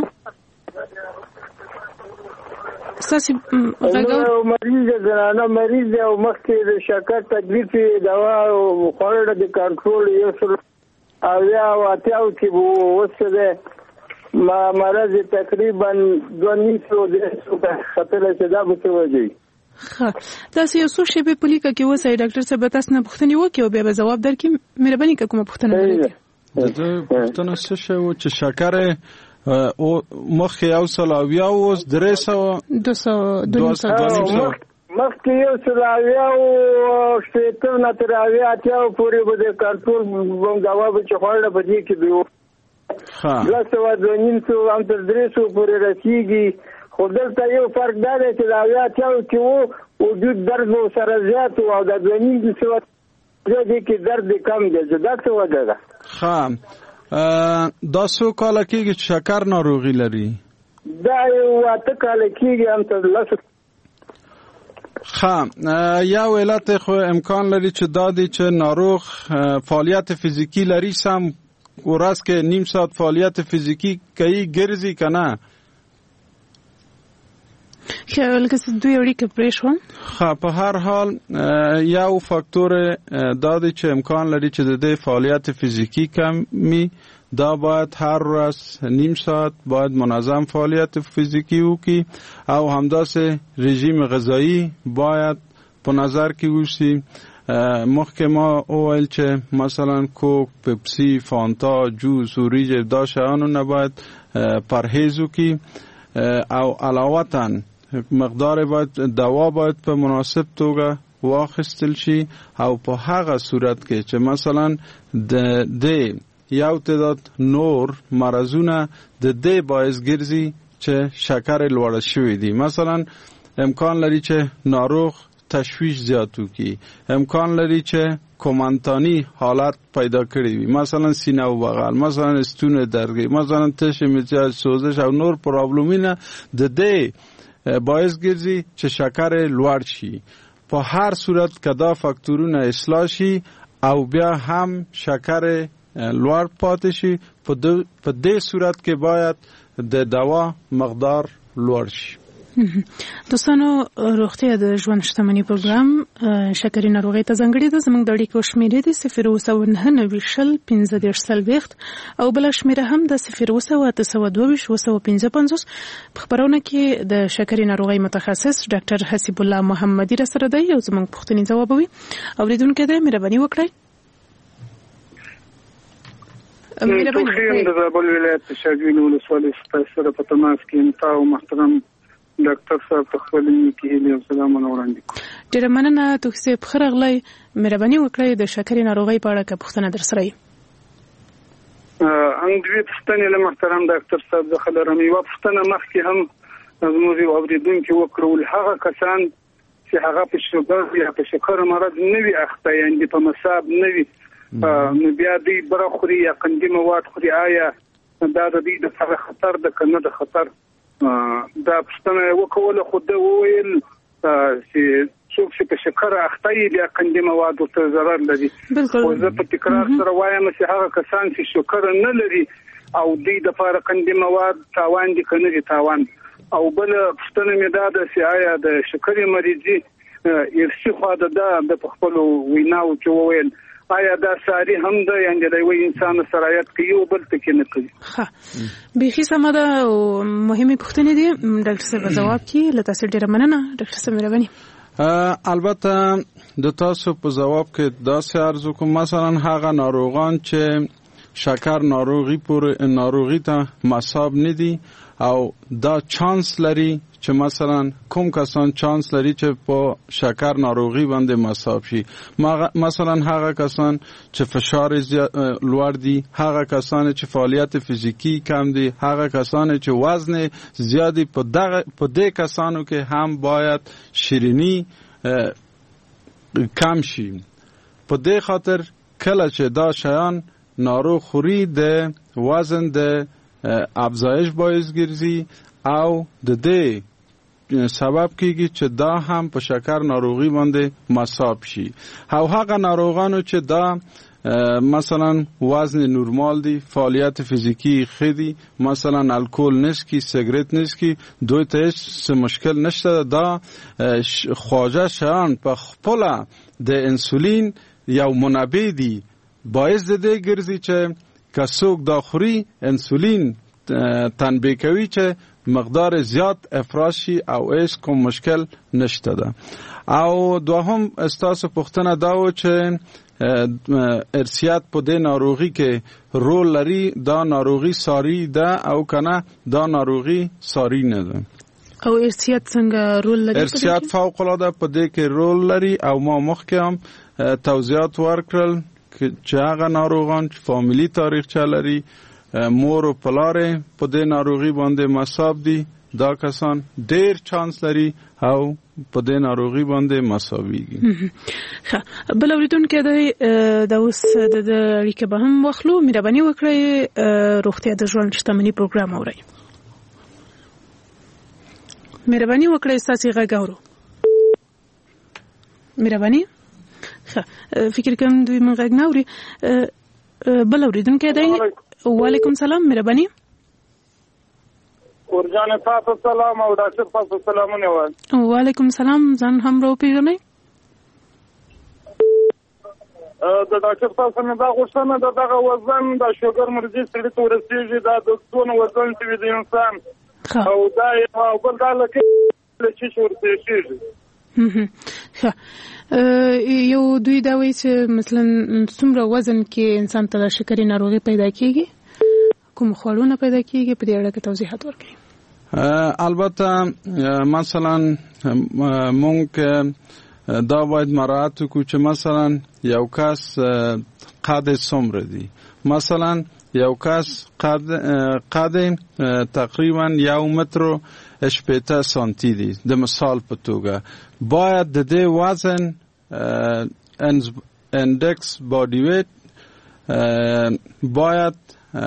ساسي غوړ مریض زنانه مریض او مخکې د شکر تکلیف دوا او خوړل د کنټرول یو څه او یا واتیاو چې وسه ما مرض تقریبا دوه نیسو د خطر چې دا به وځي. ښه تاسو یو څه شی په پلیکه کې وسه ډاکټر صاحب تاسو نه پوښتنه وکړي او بیا به جواب درکړي. مهرباني کوم پوښتنه لرئ؟ د پوښتنه څه شی و چې شکر او مخ یو سل او بیا اوس درې سوه دوه سوه دوه سوه مخکې یو سل او بیا او شپېته نه تر اویا اتیاو پورې به د کنټرول دوا به چې خوړله په دې کې به و دوه سوه دوه نیم سوه هم تر درې سوه پورې رسېږي. خو دلته یو فرق دا دی چې د اویا اتیاو کې و وجود درد به سره زیات و او د دوه نیم سوه دې کې درد کم دی دا څه وجه ده؟ ښه دا څو کاله کېږي چې شکر ناروغي لري؟ دا یو اته کاله کېږي هم تر لسو. ښه یو علت خو امکان لري چې دا دی چې ناروغ فعالیت فزیکی لري، سم ورځ کې نیم ساعت فعالیت فزیکی کوي ګرځي که نه؟ ښه لکه څه دوی اړیکه پرې شوه. ښه په هر حال یو فاکتور دا دی چې امکان لري چې د دې فعالیت فزیکی کمی، دا باید هر ورځ نیم ساعت باید منظم فعالیت فزیکی وکړي او همداسې رژیم غذایی باید په نظر کې وشي. مخکې ما وویل چې مثلا کوک، پپسی، فانتا، جوس، اوریج دا شیانو نه باید پرهیز وکړي او علاوه مقدار باید دوا باید په مناسب توګه واخیستل شي او په هغه صورت کې چې مثلا د دې یو تعداد نور مرضونه د دې باعث ګرځي چې شکر لوړ شوی دی. مثلا امکان لري چې ناروغ تشویش زیات وکړي، امکان لري چې کومانتانی حالت پیدا کړي وي، مثلا سینه او بغل، مثلا ستون درد، مثلا تش مزاج، سوزش او نور پرابلمونه د دې باعث ګرځي چې شکر لوړ شي. په هر صورت که دا فاکتورونه اصلاح شي او بیا هم شکر لوړ پاتې شي، په دې صورت کې باید د دوا مقدار لوړ شي. دوستانو روغتیا د ژوند شتمنۍ پروګرام شکرې ناروغۍ ته ځانګړې ده. زموږ د اړیکو شمیرې دي صفر اووه سوه نهه نوي شل پنځه دېرش څلوېښت او بله شمیره هم د صفر اووه سوه اته سوه دوه ویشت اووه سوه پنځه پنځوس. په خپرونه کې د شکرې ناروغۍ متخصص ډاکټر حسیب الله محمدي را سره دی او زموږ پوښتنې ځوابوي. اورېدونکي دی مهرباني وکړئ. توخیم د زابل ولایت شاګوین ولسوالۍ سره په تماس کې انتا او محترم ډاکټر صاحب په خپل کې هیله او سلامونه وړاندې کوم. ډېره مننه توخی صاحب، ښه راغلی. مهرباني وکړئ د شکرې ناروغۍ په اړه که پوښتنه در سره وي. ان دوی پوښتنې له محترم ډاکټر صاحب څخه لرم. یوه پوښتنه مخکې هم زموږ یو اورېدونکي وکړل، هغه کسان چې هغه په شوګر یا په شکر مرض نه وي اخته، یعنې په مصاب نه وي، نو بیا دوی بره خوري یا قندي مواد خوري، آیا دا د دوی دپاره خطر ده که نه د خطر؟ دا پوښتنه یې وکوله، خو ده وویل چې څوک چې په شکر اخته وي بیا قندي مواد ورته ضرر لري. خو زه په تکرار سره وایم چې هغه کسان چې شکر نه لري او دوی دپاره قندي مواد تاوان دي که نه دي تاوان؟ او بله پوښتنه مې دا ده چې آیا د شکرې مریضي ارثي خوا ده؟ ده د په خپلو ویناوو کې وویل آیا دا ساری هم ده، یعنې د یوه انسان سرایت کوي او بل ته کې نه کوي؟ ښه، بیخي سمه ده او مهمې پوښتنې دي. ډاکټر صاحب ځواب کړي. له تاسو ډېره مننه ډاکټر صاحب، مهرباني. البته د تاسو په ځواب کې داسې عرض وکړم، مثلا هغه ناروغان چې شکر ناروغي پورې ناروغي ته مصاب نه دي او دا چانس لري چې مثلا کوم کسان چانس لري چې په شکر ناروغي باندې مصاب شي، مثلا هغه کسان چې فشار لوړ دي، هغه کسان چې فعالیت فزیکی کم دي، هغه کسان چې وزن زیادی، په دغه په دې کسانو کې هم باید شیرینی کم شي. په دې خاطر کله چې دا شیان ناروغ خوري د وزن د افزایش باعث ګرځي او د دې سبب کیږي چې دا هم په شکر ناروغي باندې مصاب شي. او هغه ناروغانو چې دا مثلا وزن نورمال دی، فعالیت فیزیکی خیلی، مثلا الکل نسکی، سیگریت نسکی، دوی ته هیڅ مشکل نشته. دا خواجه شیان په خپل د انسولین یو منبع دی، باعث د دې ګرځي چې که څوک دا خوري انسولین تنبیه کوي چې مقدار زیات افراز شي او هیڅ کوم مشکل نشته ده. او دوهم استاسو پوښتنه دا و چې ارثیات په دې ناروغي کې رول لري، دا ناروغي ساری ده او کنه دا ناروغي ساری نه ده؟ او ارثیات څنګه رول لري؟ ارثیات فوق العاده په دې کې رول لري او ما مخکې هم توضیحات ورکړل چې هغه ناروغان چې فامیلی تاریخچه لري، مور او پلار په دې ناروغي باندې مصاب دي دا کسان ډیر چانس لري او په دې ناروغي باندې مساويږي. ښه بل اوریدونکو د د اوس د اړیکې به هم واخلو. مهرباني وکړئ روغتیا د ژوند شتمنۍ پروګرام اورئ. مهرباني وکړئ تاسو غږ اورو. مهرباني ښه فکر کوم دوی موږ غږ نه اوري. بل اوریدونکو دی. وعلیکم سلام. مهرباني. ورجان تاسو سلام او ډاکټر تاسو سلامونه وای. وعلیکم سلام. ځان هم راو پیژنئ. د ډاکټر تاسو نه دا غوښتنه ده دغه وزن د شوګر مرضی سړي ته ورسیږي دا د څونه وزن چې د انسان او دا یو بل دا لکه چې ورسیږي. یو دوی دا وایي چې مثلا څومره وزن کې انسان ته د شکرې ناروغي پیدا کیږي کوم خورونه پیدا کیږي په دې اړه کې توضیحات ورکړئ. البته مثلا مونږ دا باید مراعات وکړو چې مثلا یو کس قد څومره دی. مثلا یو کس قد قد تقریبا یو متر و شپږ سانتی دی. د مثال په توګه باید د دې وزن اندکس باډي ویټ باید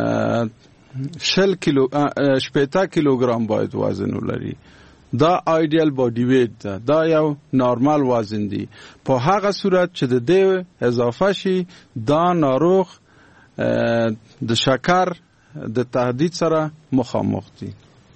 شل کیلو شپږ کیلوګرام باید وزن ولري. دا آیډیال باډي ویټ ده. دا یو نارمال وزن دی. په هغه صورت چې د دې اضافه شي دا ناروغ د شکر د تهدید سره مخامخ دي.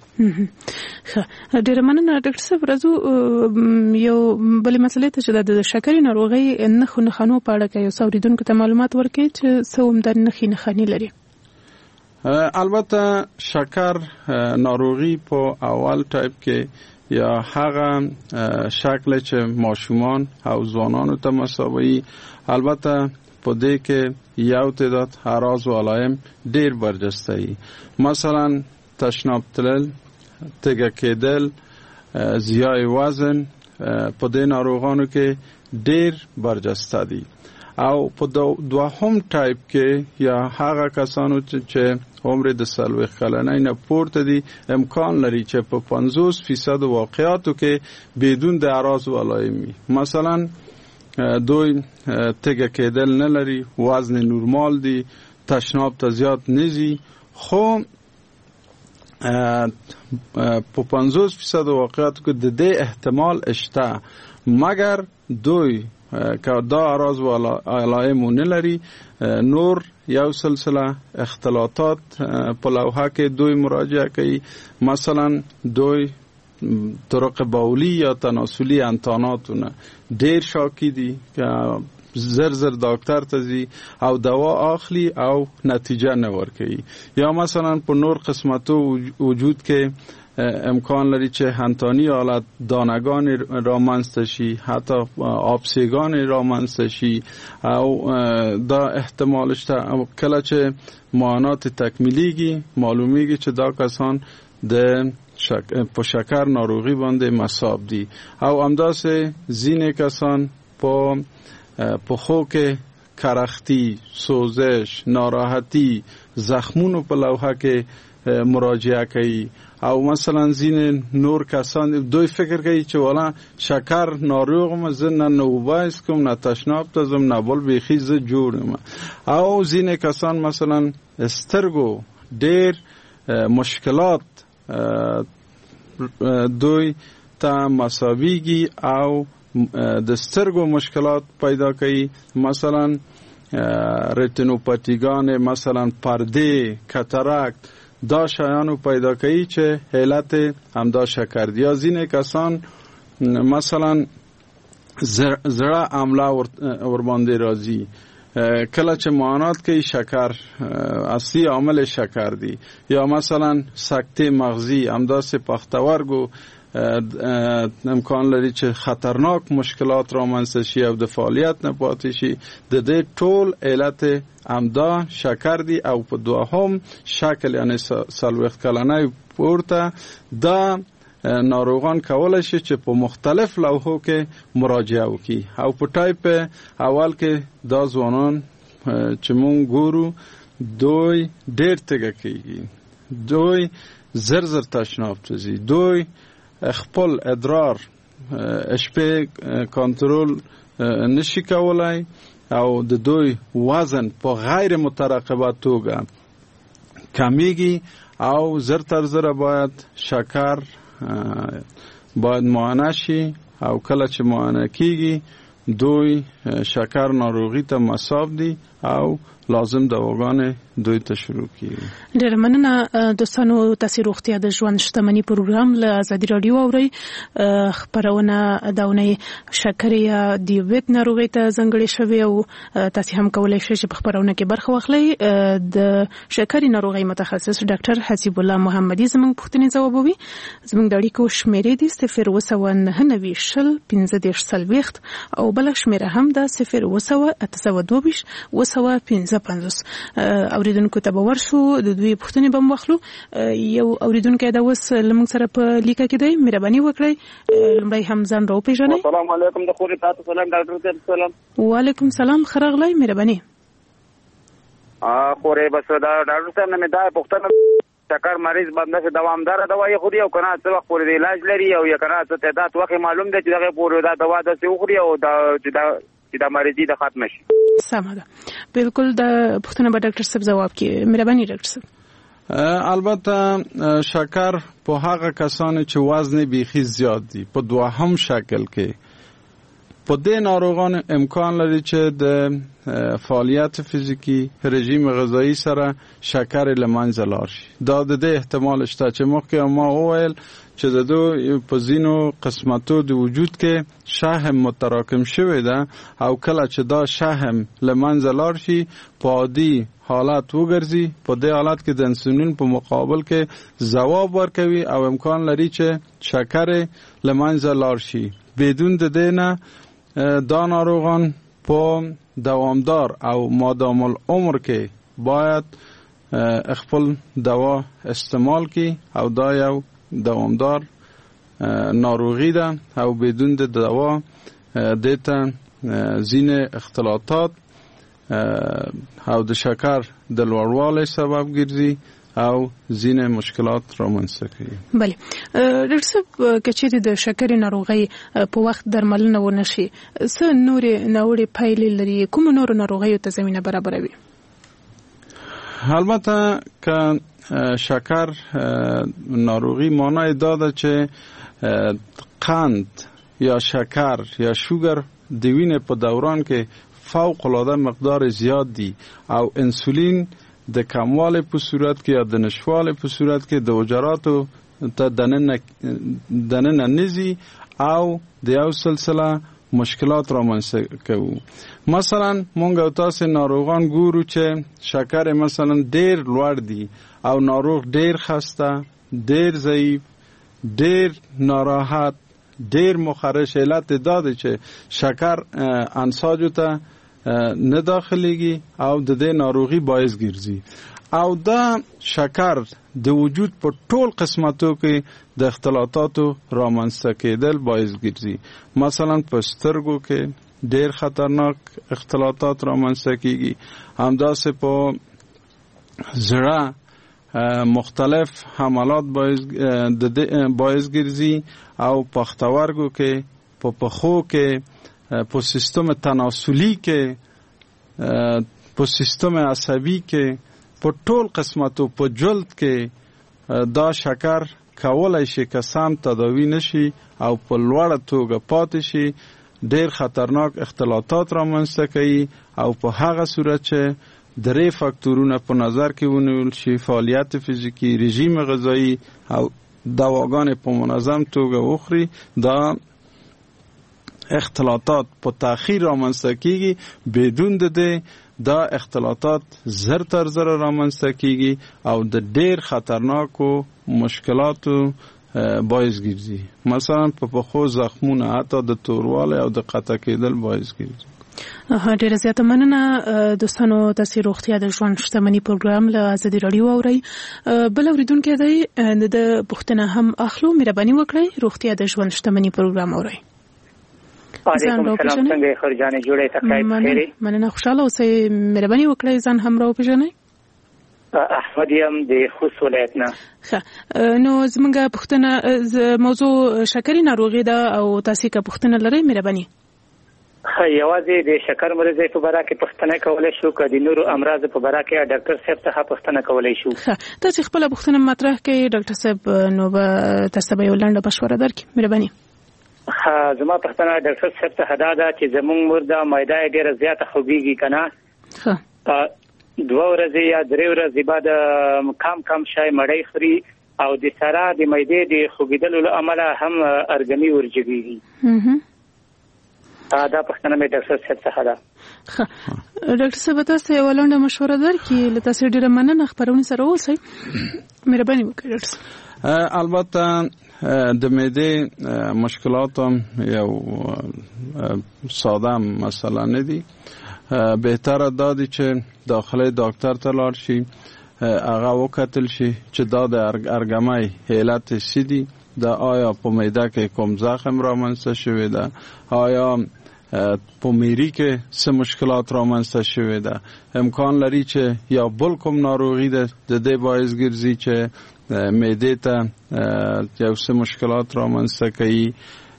ډېر مننه ډاکټر صاحب. راځو یو بلې مسلې ته چې د شکرې ناروغۍ نښو نښانو په اړه کې یو څو اوریدونکو ته معلومات ورکړئ چې څه عمده نښې نښانې لري. البته شکر ناروغي په اول ټایپ کې یا هغه شکل چې ماشومان او ځوانانو ته مساوي. البته په دې کې یو تعداد اعراض و علائم ډېر برجسته دي. مثلا تشناب تلل، تږی کېدل، زیای وزن په دې ناروغانو کې ډېر برجسته دي. او په دوهم ټایپ کې یا هغه کسانو چې عمر د څلوېښت کلنۍ نه پورته دي امکان لري چې په پنځوس فیصد واقعاتو کې بدون د اعراض و علائم وي. مثلا دوی تږی کېدل نه لري، وزن نورمال دي، تشناب ته زیات نه ځي، خو په پنځوس فیصد واقعاتو کې د دې احتمال شته، مګر دوی که دا اعراض و علائم نه لري نور یو سلسله اختلاطات په لوحه کې دوی مراجعه کوي. مثلا دوی طرق بولی یا تناسلی انتاناتونه ډیر شاکی دي که زر زر دکتر ته ځي او دوا اخلي او نتیجه نه ورکوي. یا مثلا په نور قسمتو وجود کې امکان لري چې هنتانی حالت دانگان رامنځته شي، حتی آبسیگان رامنځته شي او دا احتمال شته. کله چې معاینات تکمیلیږي معلومیږي چې دا کسان د شک... په شکر ناروغي باندې مصاب دي. او همداسې ځینې کسان په پخو کې کرختی، سوزش، ناراحتی، زخمونو په لوحه کې مراجعه کوي. او مثلا ځینې نور کسان دوی فکر کوي چې والا شکر ناروغم، زه نه نوبایس کوم، نه تشناب ته ځم، نه بل بیخي زه جوړم. او ځینې کسان مثلا سترګو ډېر مشکلات دوی ته مساویږي او د سترګو مشکلات پیدا کوي. مثلا ریتینوپاتیګان، مثلا پرده، کاتاراکت، دا شایانو پیدا کوي چې علت همدا شکر دی. یا ځینې کسان مثلا زړه عمله ور باندې راځي، کله چې معاینات کوي شکر اصلي عامل شکر دی. یا مثلا سکته مغزی، همداسې پښتورګو امکان لري چې خطرناک مشکلات رامنځته شي او د فعالیت نه پاتې شي. د دې ټول علت همدا شکر دی. او په دوهم شکل یعنی څلوېښت کلنۍ پورته دا ناروغان کولای شي چې په مختلف لوحو کې مراجعه وکړي. او په ټایپ اول کې دا ځوانان چې مونږ ګورو دوی ډېر تږي کېږي، دوی زر زر تشناب ته ځي. دوی خپل ادرار شپې کنټرول نشي کولای او د دوی وزن په غیر مترقبه توګه کمیږي او زر تر زر باید شکر باید معاینه شي او کله چې معاینه کیږي دوی شکر ناروغي ته مصاب دي او لازم دواګانې دوی ته شروع کیږي. ډېر مننه دوستانو. تاسو روغتیا د ژوند شتمنۍ پروګرام له ازادي رادیو اورئ. خبرونه داونې شکر یا دیابت ناروغي ته ځانګړې شوی او تاسو هم کولای شئ چې په خبرونه کې برخه واخلئ. د شکر ناروغي متخصص ډاکټر حسیب الله محمدي زموږ پوښتنې ځوابوي. زموږ د اړیکو شمیرې دي صفر اوسه نهه نوي شل پنځه دېرش څلوېښت او بل شمیره هم ده صفر اوسه اته سوه دوه ویشت اوه سوه پنځه پنځوس. اوریدونکو ته به ورشو د دوی پوښتنې به واخلو. یو اوریدونکو دا اوس لمونږ سره په لیکه کې دی. مهرباني وکړئ لمړی هم ځان راوپېژنئ. السلام علیکم. د خوري تاسو سلام ډاکټر صاحب. سلام. وعلیکم سلام. خراغلی مهرباني. ا خوري بس دا ډاکټر صاحب نه دا پوښتنه شکر مریض باندې دوامدار دوايي خوري او کنه څه وخت پورې علاج لري او یا کنه څه تعداد وخت معلوم دی چې دغه پورې دا دوا د څه خوري او دا چې دا چې دا مریضي د ختم شي. سمه ده. بالکل د پوښتنه به ډاکټر صاحب جواب کړي. مهرباني ډاکټر صاحب. البته شکر په هغه کسانو چې وزن بیخي زیات دي په دوهم شکل کې په دې ناروغانو امکان لري چې د فعالیت فزیکی رژیم غذایی سره شکر له منځه لاړ شي. دا د دې احتمال شته چې مخکې ما وویل چې د دوی په ځینو قسمتو د وجود کې شحم متراکم شوی ده او کله چې دا شحم له منځه لاړ شي په عادي حالت وګرځي په دې حالت کې د انسولین په مقابل کې ځواب ورکوي او امکان لري چې شکر له منځه لاړ شي. بدون د دې نه دا ناروغان په دوامدار او مادام العمر کې باید خپل دوا استعمال کی او دا یو دوامدار ناروغی ده او بدون د دوا دته ځینې اختلاطات او د شکر د لوړوالي سبب ګرځي او ځینې مشکلات رامنځته کوي. بله ډاکټر صاحب کچېرې د شکرې ناروغۍ په وخت درملنه ونه شي څه نورې ناوړې پایلې لري؟ کومو نورو ناروغیو ته زمینه برابروي؟ البته که شکر ناروغی معنی دا ده چې قند یا شکر یا شوگر د وینې په دوران کې فوق العاده مقدار زیاد دي او انسولین د کموالي په صورت کې یا د نشوالي په صورت کې د وجراتو ته دننه نزي او د یو سلسله مشکلات رامنځته کوي. مثلا مونږ او تاسو ناروغان ګورو چې شکر مثلا ډیر لوړ دی او ناروغ ډیر خسته، ډیر ضعیف، ډیر ناراحت، ډیر مخرش. علت دا ده چې شکر انساجو ته نه داخليږي او د دې ناروغي باعث ګرځي او دا شکر د وجود په ټول قسمتو کې د اختلاطاتو رامنځته کېدل باعث ګرځي. مثلا په سترګو کې ډیر خطرناک اختلاطات رامنځته کیږي، همداسې په زړه مختلف حملات باعث ګرځي او په پښتورګو کې، په پښو کې، په سیستم تناسلی کې، په سیستم عصبي کې، په ټول قسمتو په جلد کې دا شکر کولای شي که سم تداوی نشي او په لوړه توګه پاتې شي ډیر خطرناک اختلاطات رامنځته کوي او په هغه صورت چې درې فاکتورونه په نظر کې ونیول شي: فعالیت فزیکی، رژیم غذایی او دواګانې په منظم توګه وخوري، دا اختلاطات په تأخیر رامنځته کیږي. بدون د دې دا اختلاطات زر تر زر رامنځته کیږي او د ډیر خطرناکو مشکلاتو باعث ګرځي. مثلا په پخو زخمونه حتی د توروالی او د قطع کېدل باعث ګرځي. ډیره زیاته مننه دوستانو. تاسو روغتیا د ژوند شتمنۍ پروګرام له ازادي رادیو اورئ. بل اوریدونکو دی د پوښتنه هم اخلو. مهرباني وکړئ روغتیا د ژوند شتمنۍ پروګرام اورئ. وعلیکم السلام. څنګه خرجانه جوړه تکایف خیری؟ مننه، خوشاله اوسئ. مهرباني وکړئ ځان هم راو پیژنئ. احمد یم د خوست ولایت نه. نو زمونږه پوښتنه موضوع شکرې ناروغي ده او تاسو کا پوښتنه لرئ مهرباني؟ یوازې د شکر مرض په باره کې پوښتنه کولای شو که د نورو امراض په باره کې ډاکټر صاحب څخه پوښتنه کولای شو؟ تاسو خپل پوښتنه مطرح کړئ ډاکټر صاحب نو به تاسو به یو لنډه مشوره درکړي مهرباني. ها زما پوښتنه ډاکټر صاحب څخه دا ده چې زموږ مور د معده ډیره زیاته خوږیږي کنه. ها دوه ورځې یا درې ورځې بعد کم کم شای مړی خوري او د سره د معدې د خوږیدلو له امله هم ارګنی ورجګيږي. دا پښتنه مې ډاکټر صاحب څخه ده. ډاکټر صاحب تاسو یو لنډه مشوره درکړئ لته سره ډیره مننه خبرونه سره اوسئ مهرباني وکړئ ډاکټر صاحب. البته د معدې مشکلات هم یو ساده مسله نه دي. بهتره دا دی چې داخله دکتر ته لاړ شي هغه وکتل شي چې دا د ارګمای حالت څه دي، دا آیا په معده کې کوم زخم رامنځته شوی ده، آیا په میری کې څه مشکلات رامنځته شوی ده، امکان لري چې یا بل کوم ناروغي ده د دې باعث ګرځي چې معده ته یو څه مشکلات رامنځته کوي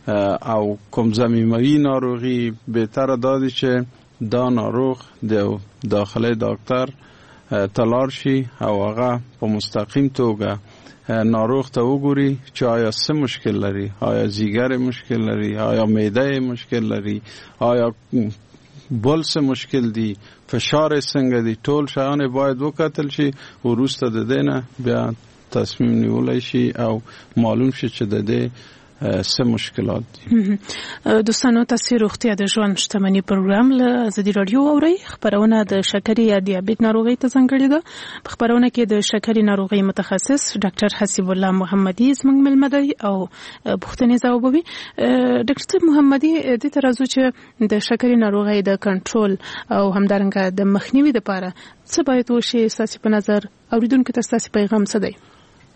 او کوم ضمیموي ناروغي. بهتره دا دی چې دا ناروغ د داخله ډاکټر تلار شي او هغه په مستقیم توګه ناروغ ته وګوري چې آیا څه مشکل لري، آیا زیګر مشکل لري، آیا معده مشکل لري، آیا بل څه مشکل دي، فشار څنګه دي. ټول شیان باید وکتل شي وروسته د دې نه بیا تصمیم نیولای شي او معلوم شي چې د دې څه مشکلات دي. دوستانو تاسو روغتیا د ژوند شتمنۍ پروګرام له ازادي رادیو اورئ. خبرونه د شکرې یا دیابیت ناروغۍ ته ځانګړې ده. په خبرونه کې د شکرې ناروغۍ متخصص ډاکټر حسیب الله محمدي زموږ ملمه دی او پوښتنې ځوابوي. ډاکټر محمدي د ترازو چې د شکرې ناروغۍ د کنټرول او همدارنګه د مخنیوي لپاره څه باید وشي ستاسو په نظر؟ اوریدونکو ته ستاسو پیغام څه دی؟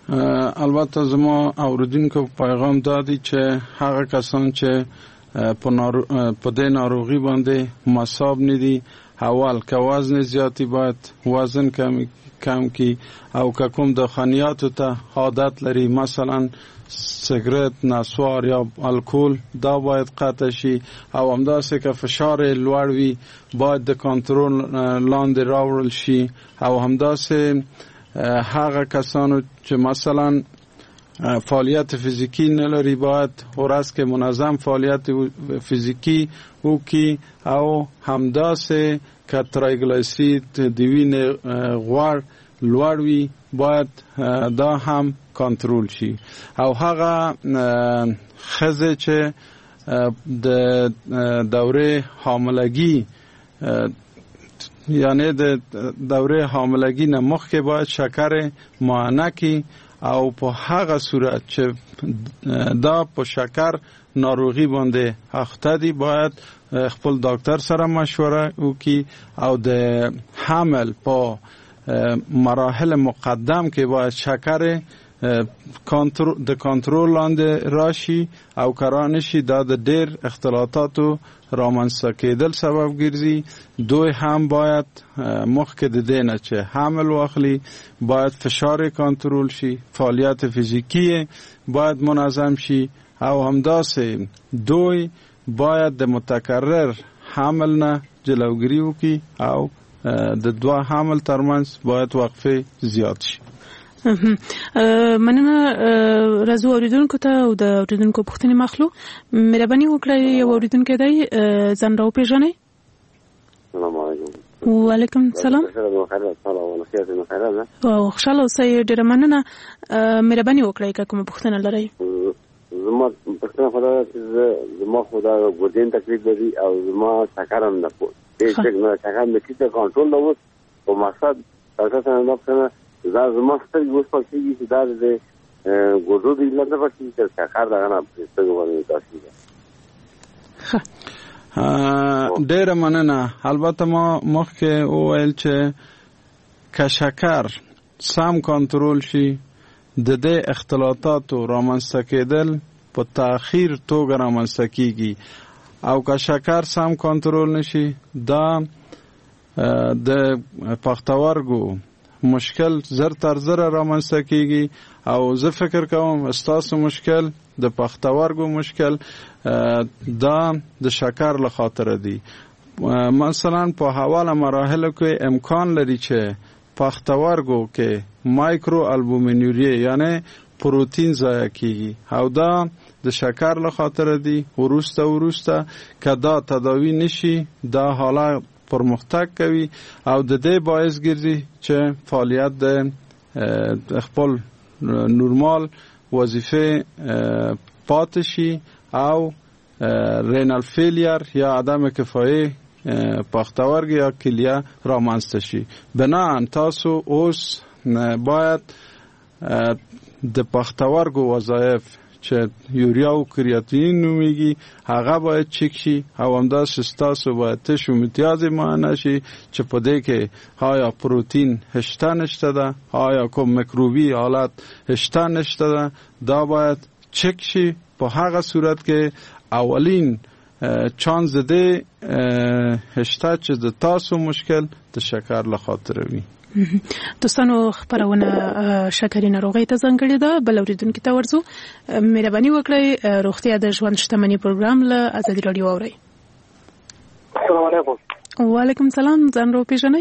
البته زما اوریدونکو پیغام دادی چې هغه کسان چې په نارو... په دې ناروغي باندې مصاب ندي اول که وزن زیاتی باید وزن کم کم کی او که کوم د خنیاتو ته عادت لري مثلا سیگرت، نسوار یا الکل دا باید قطع شي او همداسې که فشار لوړ وي باید د کنټرول لاندې راوړل شي او همداسې هغه کسانو چې مثلا فعالیت فیزیکی نلري باید ورځ کې منظم فعالیت فیزیکی وکړي او همداسې که ترایګلیسیرید د وینې غوړ لوړ وي باید دا هم کنټرول شي او هغه ښځې چې د دوره حاملګي یعنی د دوره حاملګي نه مخکې باید شکر معاینه کی او په هغه صورت چې دا په شکر ناروغي باندې اخته دي باید خپل ډاکټر سره مشوره وکړي او د حمل په مراحل مقدم کې باید شکر د کنټرول لاندې راشي او کرانه شي دا د ډېر اختلاطاتو رامنځته کېدل سبب ګرځي. دوی هم باید مخکې د دې نه چې حمل واخلي باید فشار کنټرول شي، فعالیت فیزیکی باید منظم شي او همداسې دوی باید د متکرر حمل نه جلوگیری وکړي او د دوه حمل ترمنځ باید وقفه زیات شي. مننه راځو اوریدونکو ته او د اوریدونکو پوښتنې مخلو مهرباني وکړئ یو اوریدونکو دی ځان راو پیژنئ. السلام علیکم. وعلیکم السلام. او خوشاله اوسئ. ډیره مننه. مهرباني وکړئ که کومه پوښتنه لرئ. زما پښتنه خدای چې زما خدای ګردین تکلیف لري او زما شکر هم نه پوه دې چې نه شکر مې کیته کنټرول نه وس او مقصد تاسو نه نه دا زما سترګې اوس پکې چې دا د ګردو د علت په کې چې شکر دا نه پېښه غوړي تاسو ډېر مننه. البته ما مخکې وویل چې که شکر سم کنټرول شي د دې اختلاطاتو رامنځته کېدل په تأخیر توګه رامنځته کیږي او که شکر سم کنټرول نشي دا د پښتورګو مشکل زر تر زر رامنځته کیږي او زه فکر کوم ستاسو مشکل د پښتورګو مشکل دا د شکر له خاطر دی. مثلا په حواله مراحلو کې امکان لري چې پښتورګو کې مایکرو البومینوریا یعنی پروتین ضایع کیږي او دا د شکر له خاطر دی. ورسته ورسته کدا تداوی نشي دا حاله پرمختګ کوي او د دې باعث ګرځي چې فعالیت د خپل نورمال وظیفه پاتې شي او رینال فیلیر یا عدم کفایه پښتورګي یا کلیه رامنځته شي. بناهن تاسو اوس باید د پښتورګو وظایف چې یوریا او کریاتینین نومیږي هغه باید چک شي او همداسې تاسو باید تشو امتیاز معاینه شي چې په دې کې آیا پروتین شته نشته ده، آیا کوم میکروبي حالت شته نشته ده، دا باید چک شي. په هغه صورت کې اولین چانس ده هشته چې د تاسو مشکل د شکر له خاطر وي. دوستانو خبرونه شکرې ناروغۍ ته ځانګړې ده. بل اوریدونکو ته ورځو. مهرباني وکړئ روغتیا د ژوند شتمنۍ پروګرام له ازادي رادیو اورئ. السلام علیکم. وعلیکم سلام. ځان رو پیژنئ؟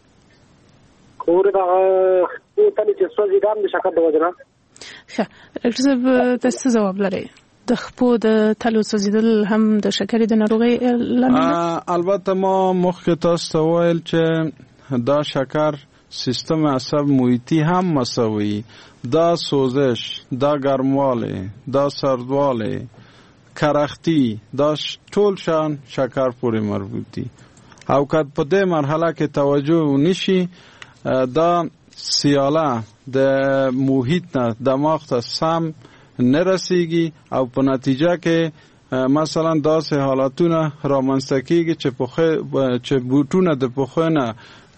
کور دا ته چې سوځي ګام د شکر د وجنه. ښه ډاکټر صاحب تاسو جواب لرئ. د خپو د تلو سوځیدل هم د شکرې د ناروغۍ لامل؟ البته ما مخکې تاسو ته ویل چې دا شکر سیستم عصب محیطی هم مساوی، دا سوزش، دا گرمواله، دا سردواله، کرختی، دا ټول شان شکر پورې مربوط دي. او که په دې مرحله کې توجه نشي دا سیاله د محیط نه دماغ ته سم نرسیږي او په نتیجه کې مثلا داسې حالتونه رامنځته کیږي چې پخې چې بوټونه د پخې نه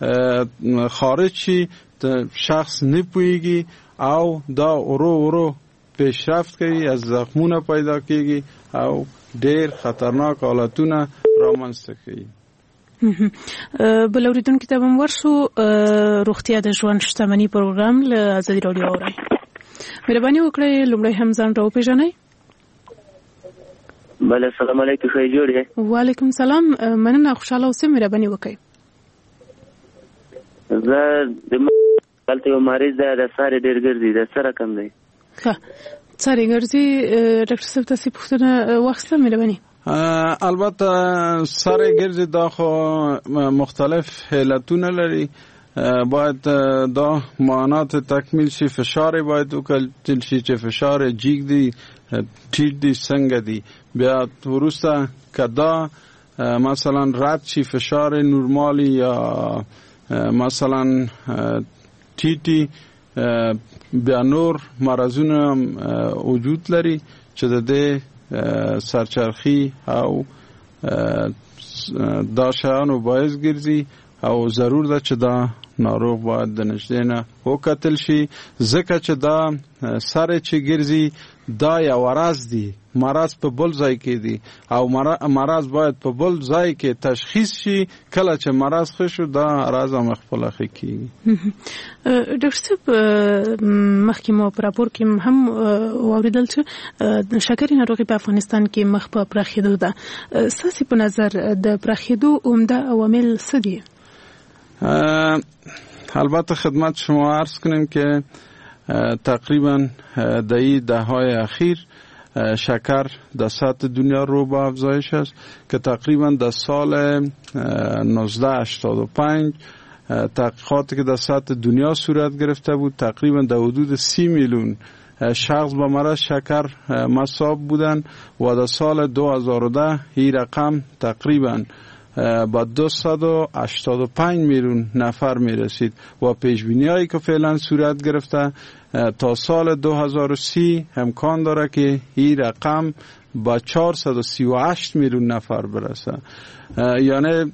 خارج شي شخص نه پويږي او دا ورو ورو پیشرفت کوي، از زخمونه پیدا کیږي او ډېر خطرناک حالتونه رامنځته کوي. بل اوریدونکو ته هم ورسو روغتیا د ژوند شتمنۍ پروګرام له ازادي رادیو اورئ. مهرباني وکړئ لومړی هم ځان راوپېژنئ. بله السلام علیکم. ښه جوړ یې؟ وعلیکم سلام. مننه خوشحاله اوسئ. مهرباني وکړئ. زه د دلته یو مریض دی د ساري ډېر ګرځي د څه رقم دی؟ ښه ساري ګرځي ډاکټر صاحب تاسې پوښتنه واخیسته؟ مهرباني. البته ساري ګرځي دا خو مختلف علتونه لري. باید دا معاینات تکمیل شي. فشار باید وکتل شي چې فشار جیګ دی ټیټ دی څنګه دی. بیا وروسته که دا مثلا رد شي فشار نورمالی یا مثلا ټیټي بیا نور مرضونه وجود لري چې د دې سرچرخی او دا شیانو باعث ګرځي او ضرور ده چې دا ناروغ باید د نږدې نه وکتل شي ځکه چې دا سره چې ګرځي دا یو ورځ دی، مرض په بل ځای کې دی او مرض باید په بل ځای کې تشخیص شي. کله چې مرض ښه شو دا راز هم خپله ښه کېږي. ډاکټر صاحب مخکې مو په راپور کې هم واورېدل چې د شکرې ناروغي په افغانستان کې مخ په پراخېدو ده. ستاسې په نظر د پراخېدو عمده عوامل څه دي؟ البته خدمت شما عرض کنیم که تقریبا در این دههای اخیر شکر در سطح دنیا رو به افزایش است که تقریبا در سال نوزده هشتاد و پنج تحقیقاتی که در سطح دنیا صورت گرفته بود تقریبا در حدود سی میلیون شخص با مرض شکر مصاب بودند و در سال دو هزار و ده این رقم تقریبا با دویست و هشتاد و پنج میلیون نفر می رسید و پیشبینی هایی که فعلا صورت گرفته تا سال دو هزار و سی امکان داره که این رقم با چهارصد و سی و هشت میلیون نفر برسه. یعنی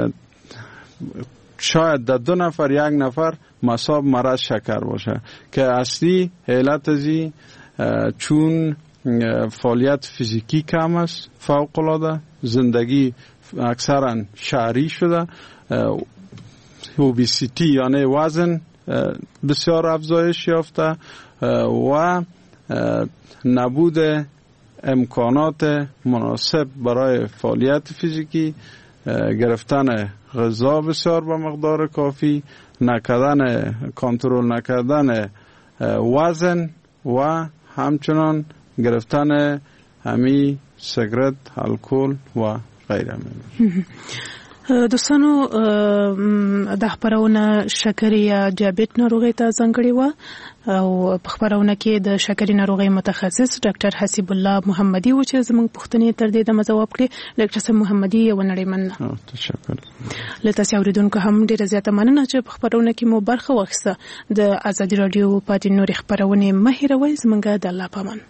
شاید در دو نفر یک نفر مصاب مرض شکر باشه که اصلی علت ازی چون فعالیت فیزیکی کم است فوق العاده، زندگی اکثرا شهری شده، اوبیسیتی یعنی وزن بسیار افزایش یافته و نبود امکانات مناسب برای فعالیت فیزیکی، گرفتن غذا بسیار به مقدار کافی، نکردن کنترل نکردن وزن و همچنان گرفتن همی سیگرت، الکل و غیره. دوستانو د خبرونه شکر یا دیابت ناروغي ته ځانګړې و او په خبرونه کې د شکرې ناروغي متخصص ډاکټر حسیب الله محمدي و چې زموږ پوښتنې تر دې د جواب کړې. ډاکټر صاحب محمدي یو نړۍ مننه. تشکر. له تاسو اوریدونکو هم ډیره زیاته مننه چې په خبرونه کې مو برخه واخیسته. د ازادي رادیو پاتې نورې خبرونه مه هیروئ. زمونږ د الله پامان.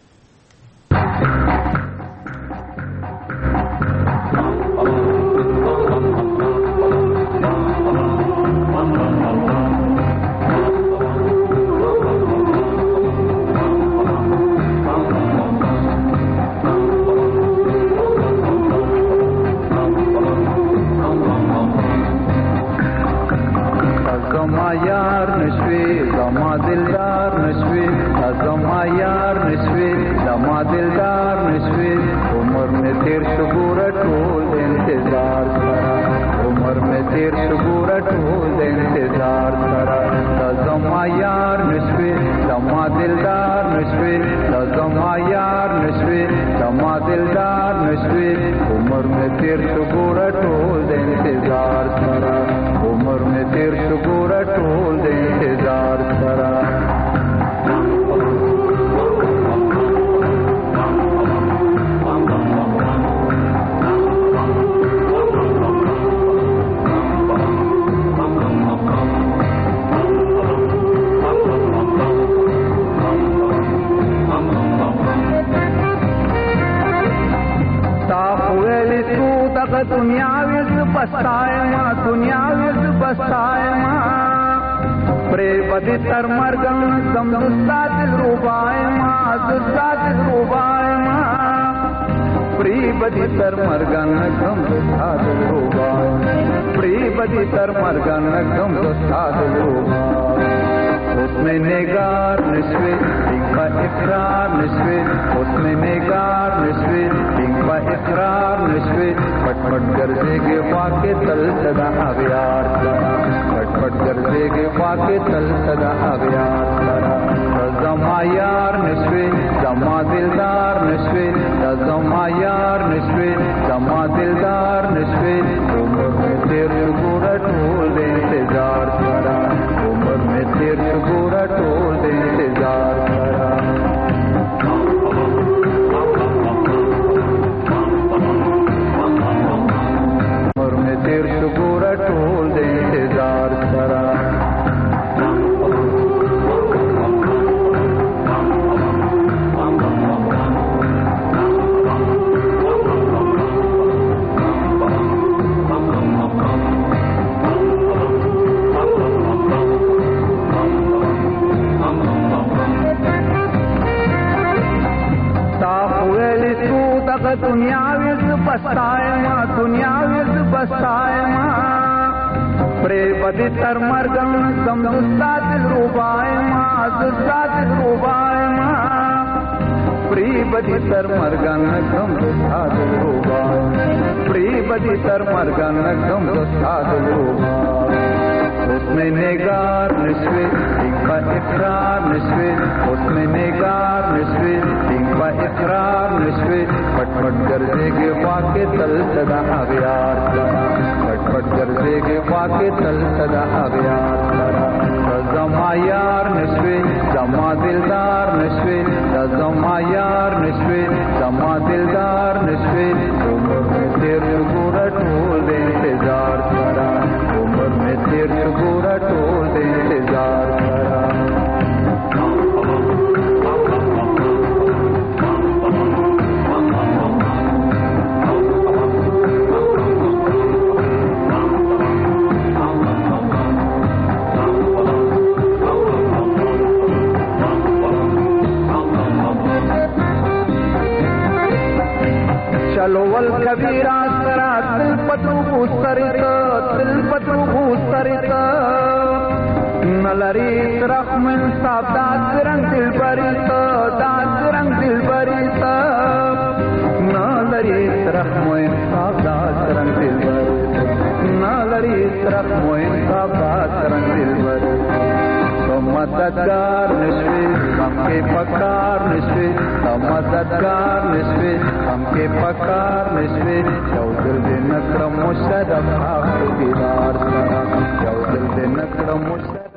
यार नशवे दमा दिलदार नशवे दमा यार नशवे दमा दिलदार नशवे उम्र में तेर शुगुर टोल इंतजार करा उम्र में तेर शुगुर टोल इंतजार करा दमा यार नशवे दमा दिलदार नशवे दमा यार नशवे दमा दिलदार नशवे उम्र में तेर शुगुर टोल इंतजार करा उम्र में तेर शुगुर टोल इंतजार करा दुनिया विज बसाए माँ दुनिया विज बसाए माँ प्रे बदी तर मरगन दम दुस्ता दिल रुबाए माँ दुस्ता दिल रुबाए माँ प्री बदी तर मरगन दम दुस्ता दिल रुबाए प्री बदी तर मरगन दम दुस्ता दिल रुबाए उसमें नेगार निस्वे इंका इकरार निस्वे उसमें नेगार निस्वे इंका इकरार निस्वे पटपट गरजेगे पाके तल सदा अव्यार करा पटपट गरजेगे पाके तल सदा अव्यार करा जमा यार निस्वे जमा दिलदार निस्वे जमा यार निस्वे जमा दिलदार निस्वे उम्र में तेर शुगुर टोल इंतजार करा उम्र में तेर शुगुर टोल इंतजार करा उम्र में तेर शुगुर टोल इंतजार करा दुनिया विज बसाए माँ दुनिया विज बसाए माँ प्रे बदी तर मरगन दम दुस्ता दिल रुबाए माँ दुस्ता दिल रुबाए माँ प्री बदी तर मरगन दम दुस्ता दिल रुबाए प्री बदी तर मरगन दम दुस्ता दिल रुबाए उसमें नेगार निस्वे इंका इकरार निस्वे उसमें नेगार निस्वे इंका इकरार निस्वे पटपट गरजेगे पाके तल सदा अव्यार करा पटपट गरजेगे पाके तल सदा अव्यार करा जमा यार निस्वे जमा दिलदार निस्वे जमा यार निस्वे जमा दिलदार निस्वे उम्र में तेर शुगुर टोल इंतजार करा उम्र में तेर शुगुर टोल इंतजार करा نلری رحم انصاف داس رنگ دل بری تا داس رنگ دل بری تا نلری رحم انصاف داس رنگ دل بری نلری رحم انصاف داس رنگ دل بری تو مددگار نشوی ہم کے پکار نشوی تو مددگار نشوی ہم کے پکار نشوی یو دل دے نکرم مشرف حق دیدار سنا یو دل دے نکرم مشرف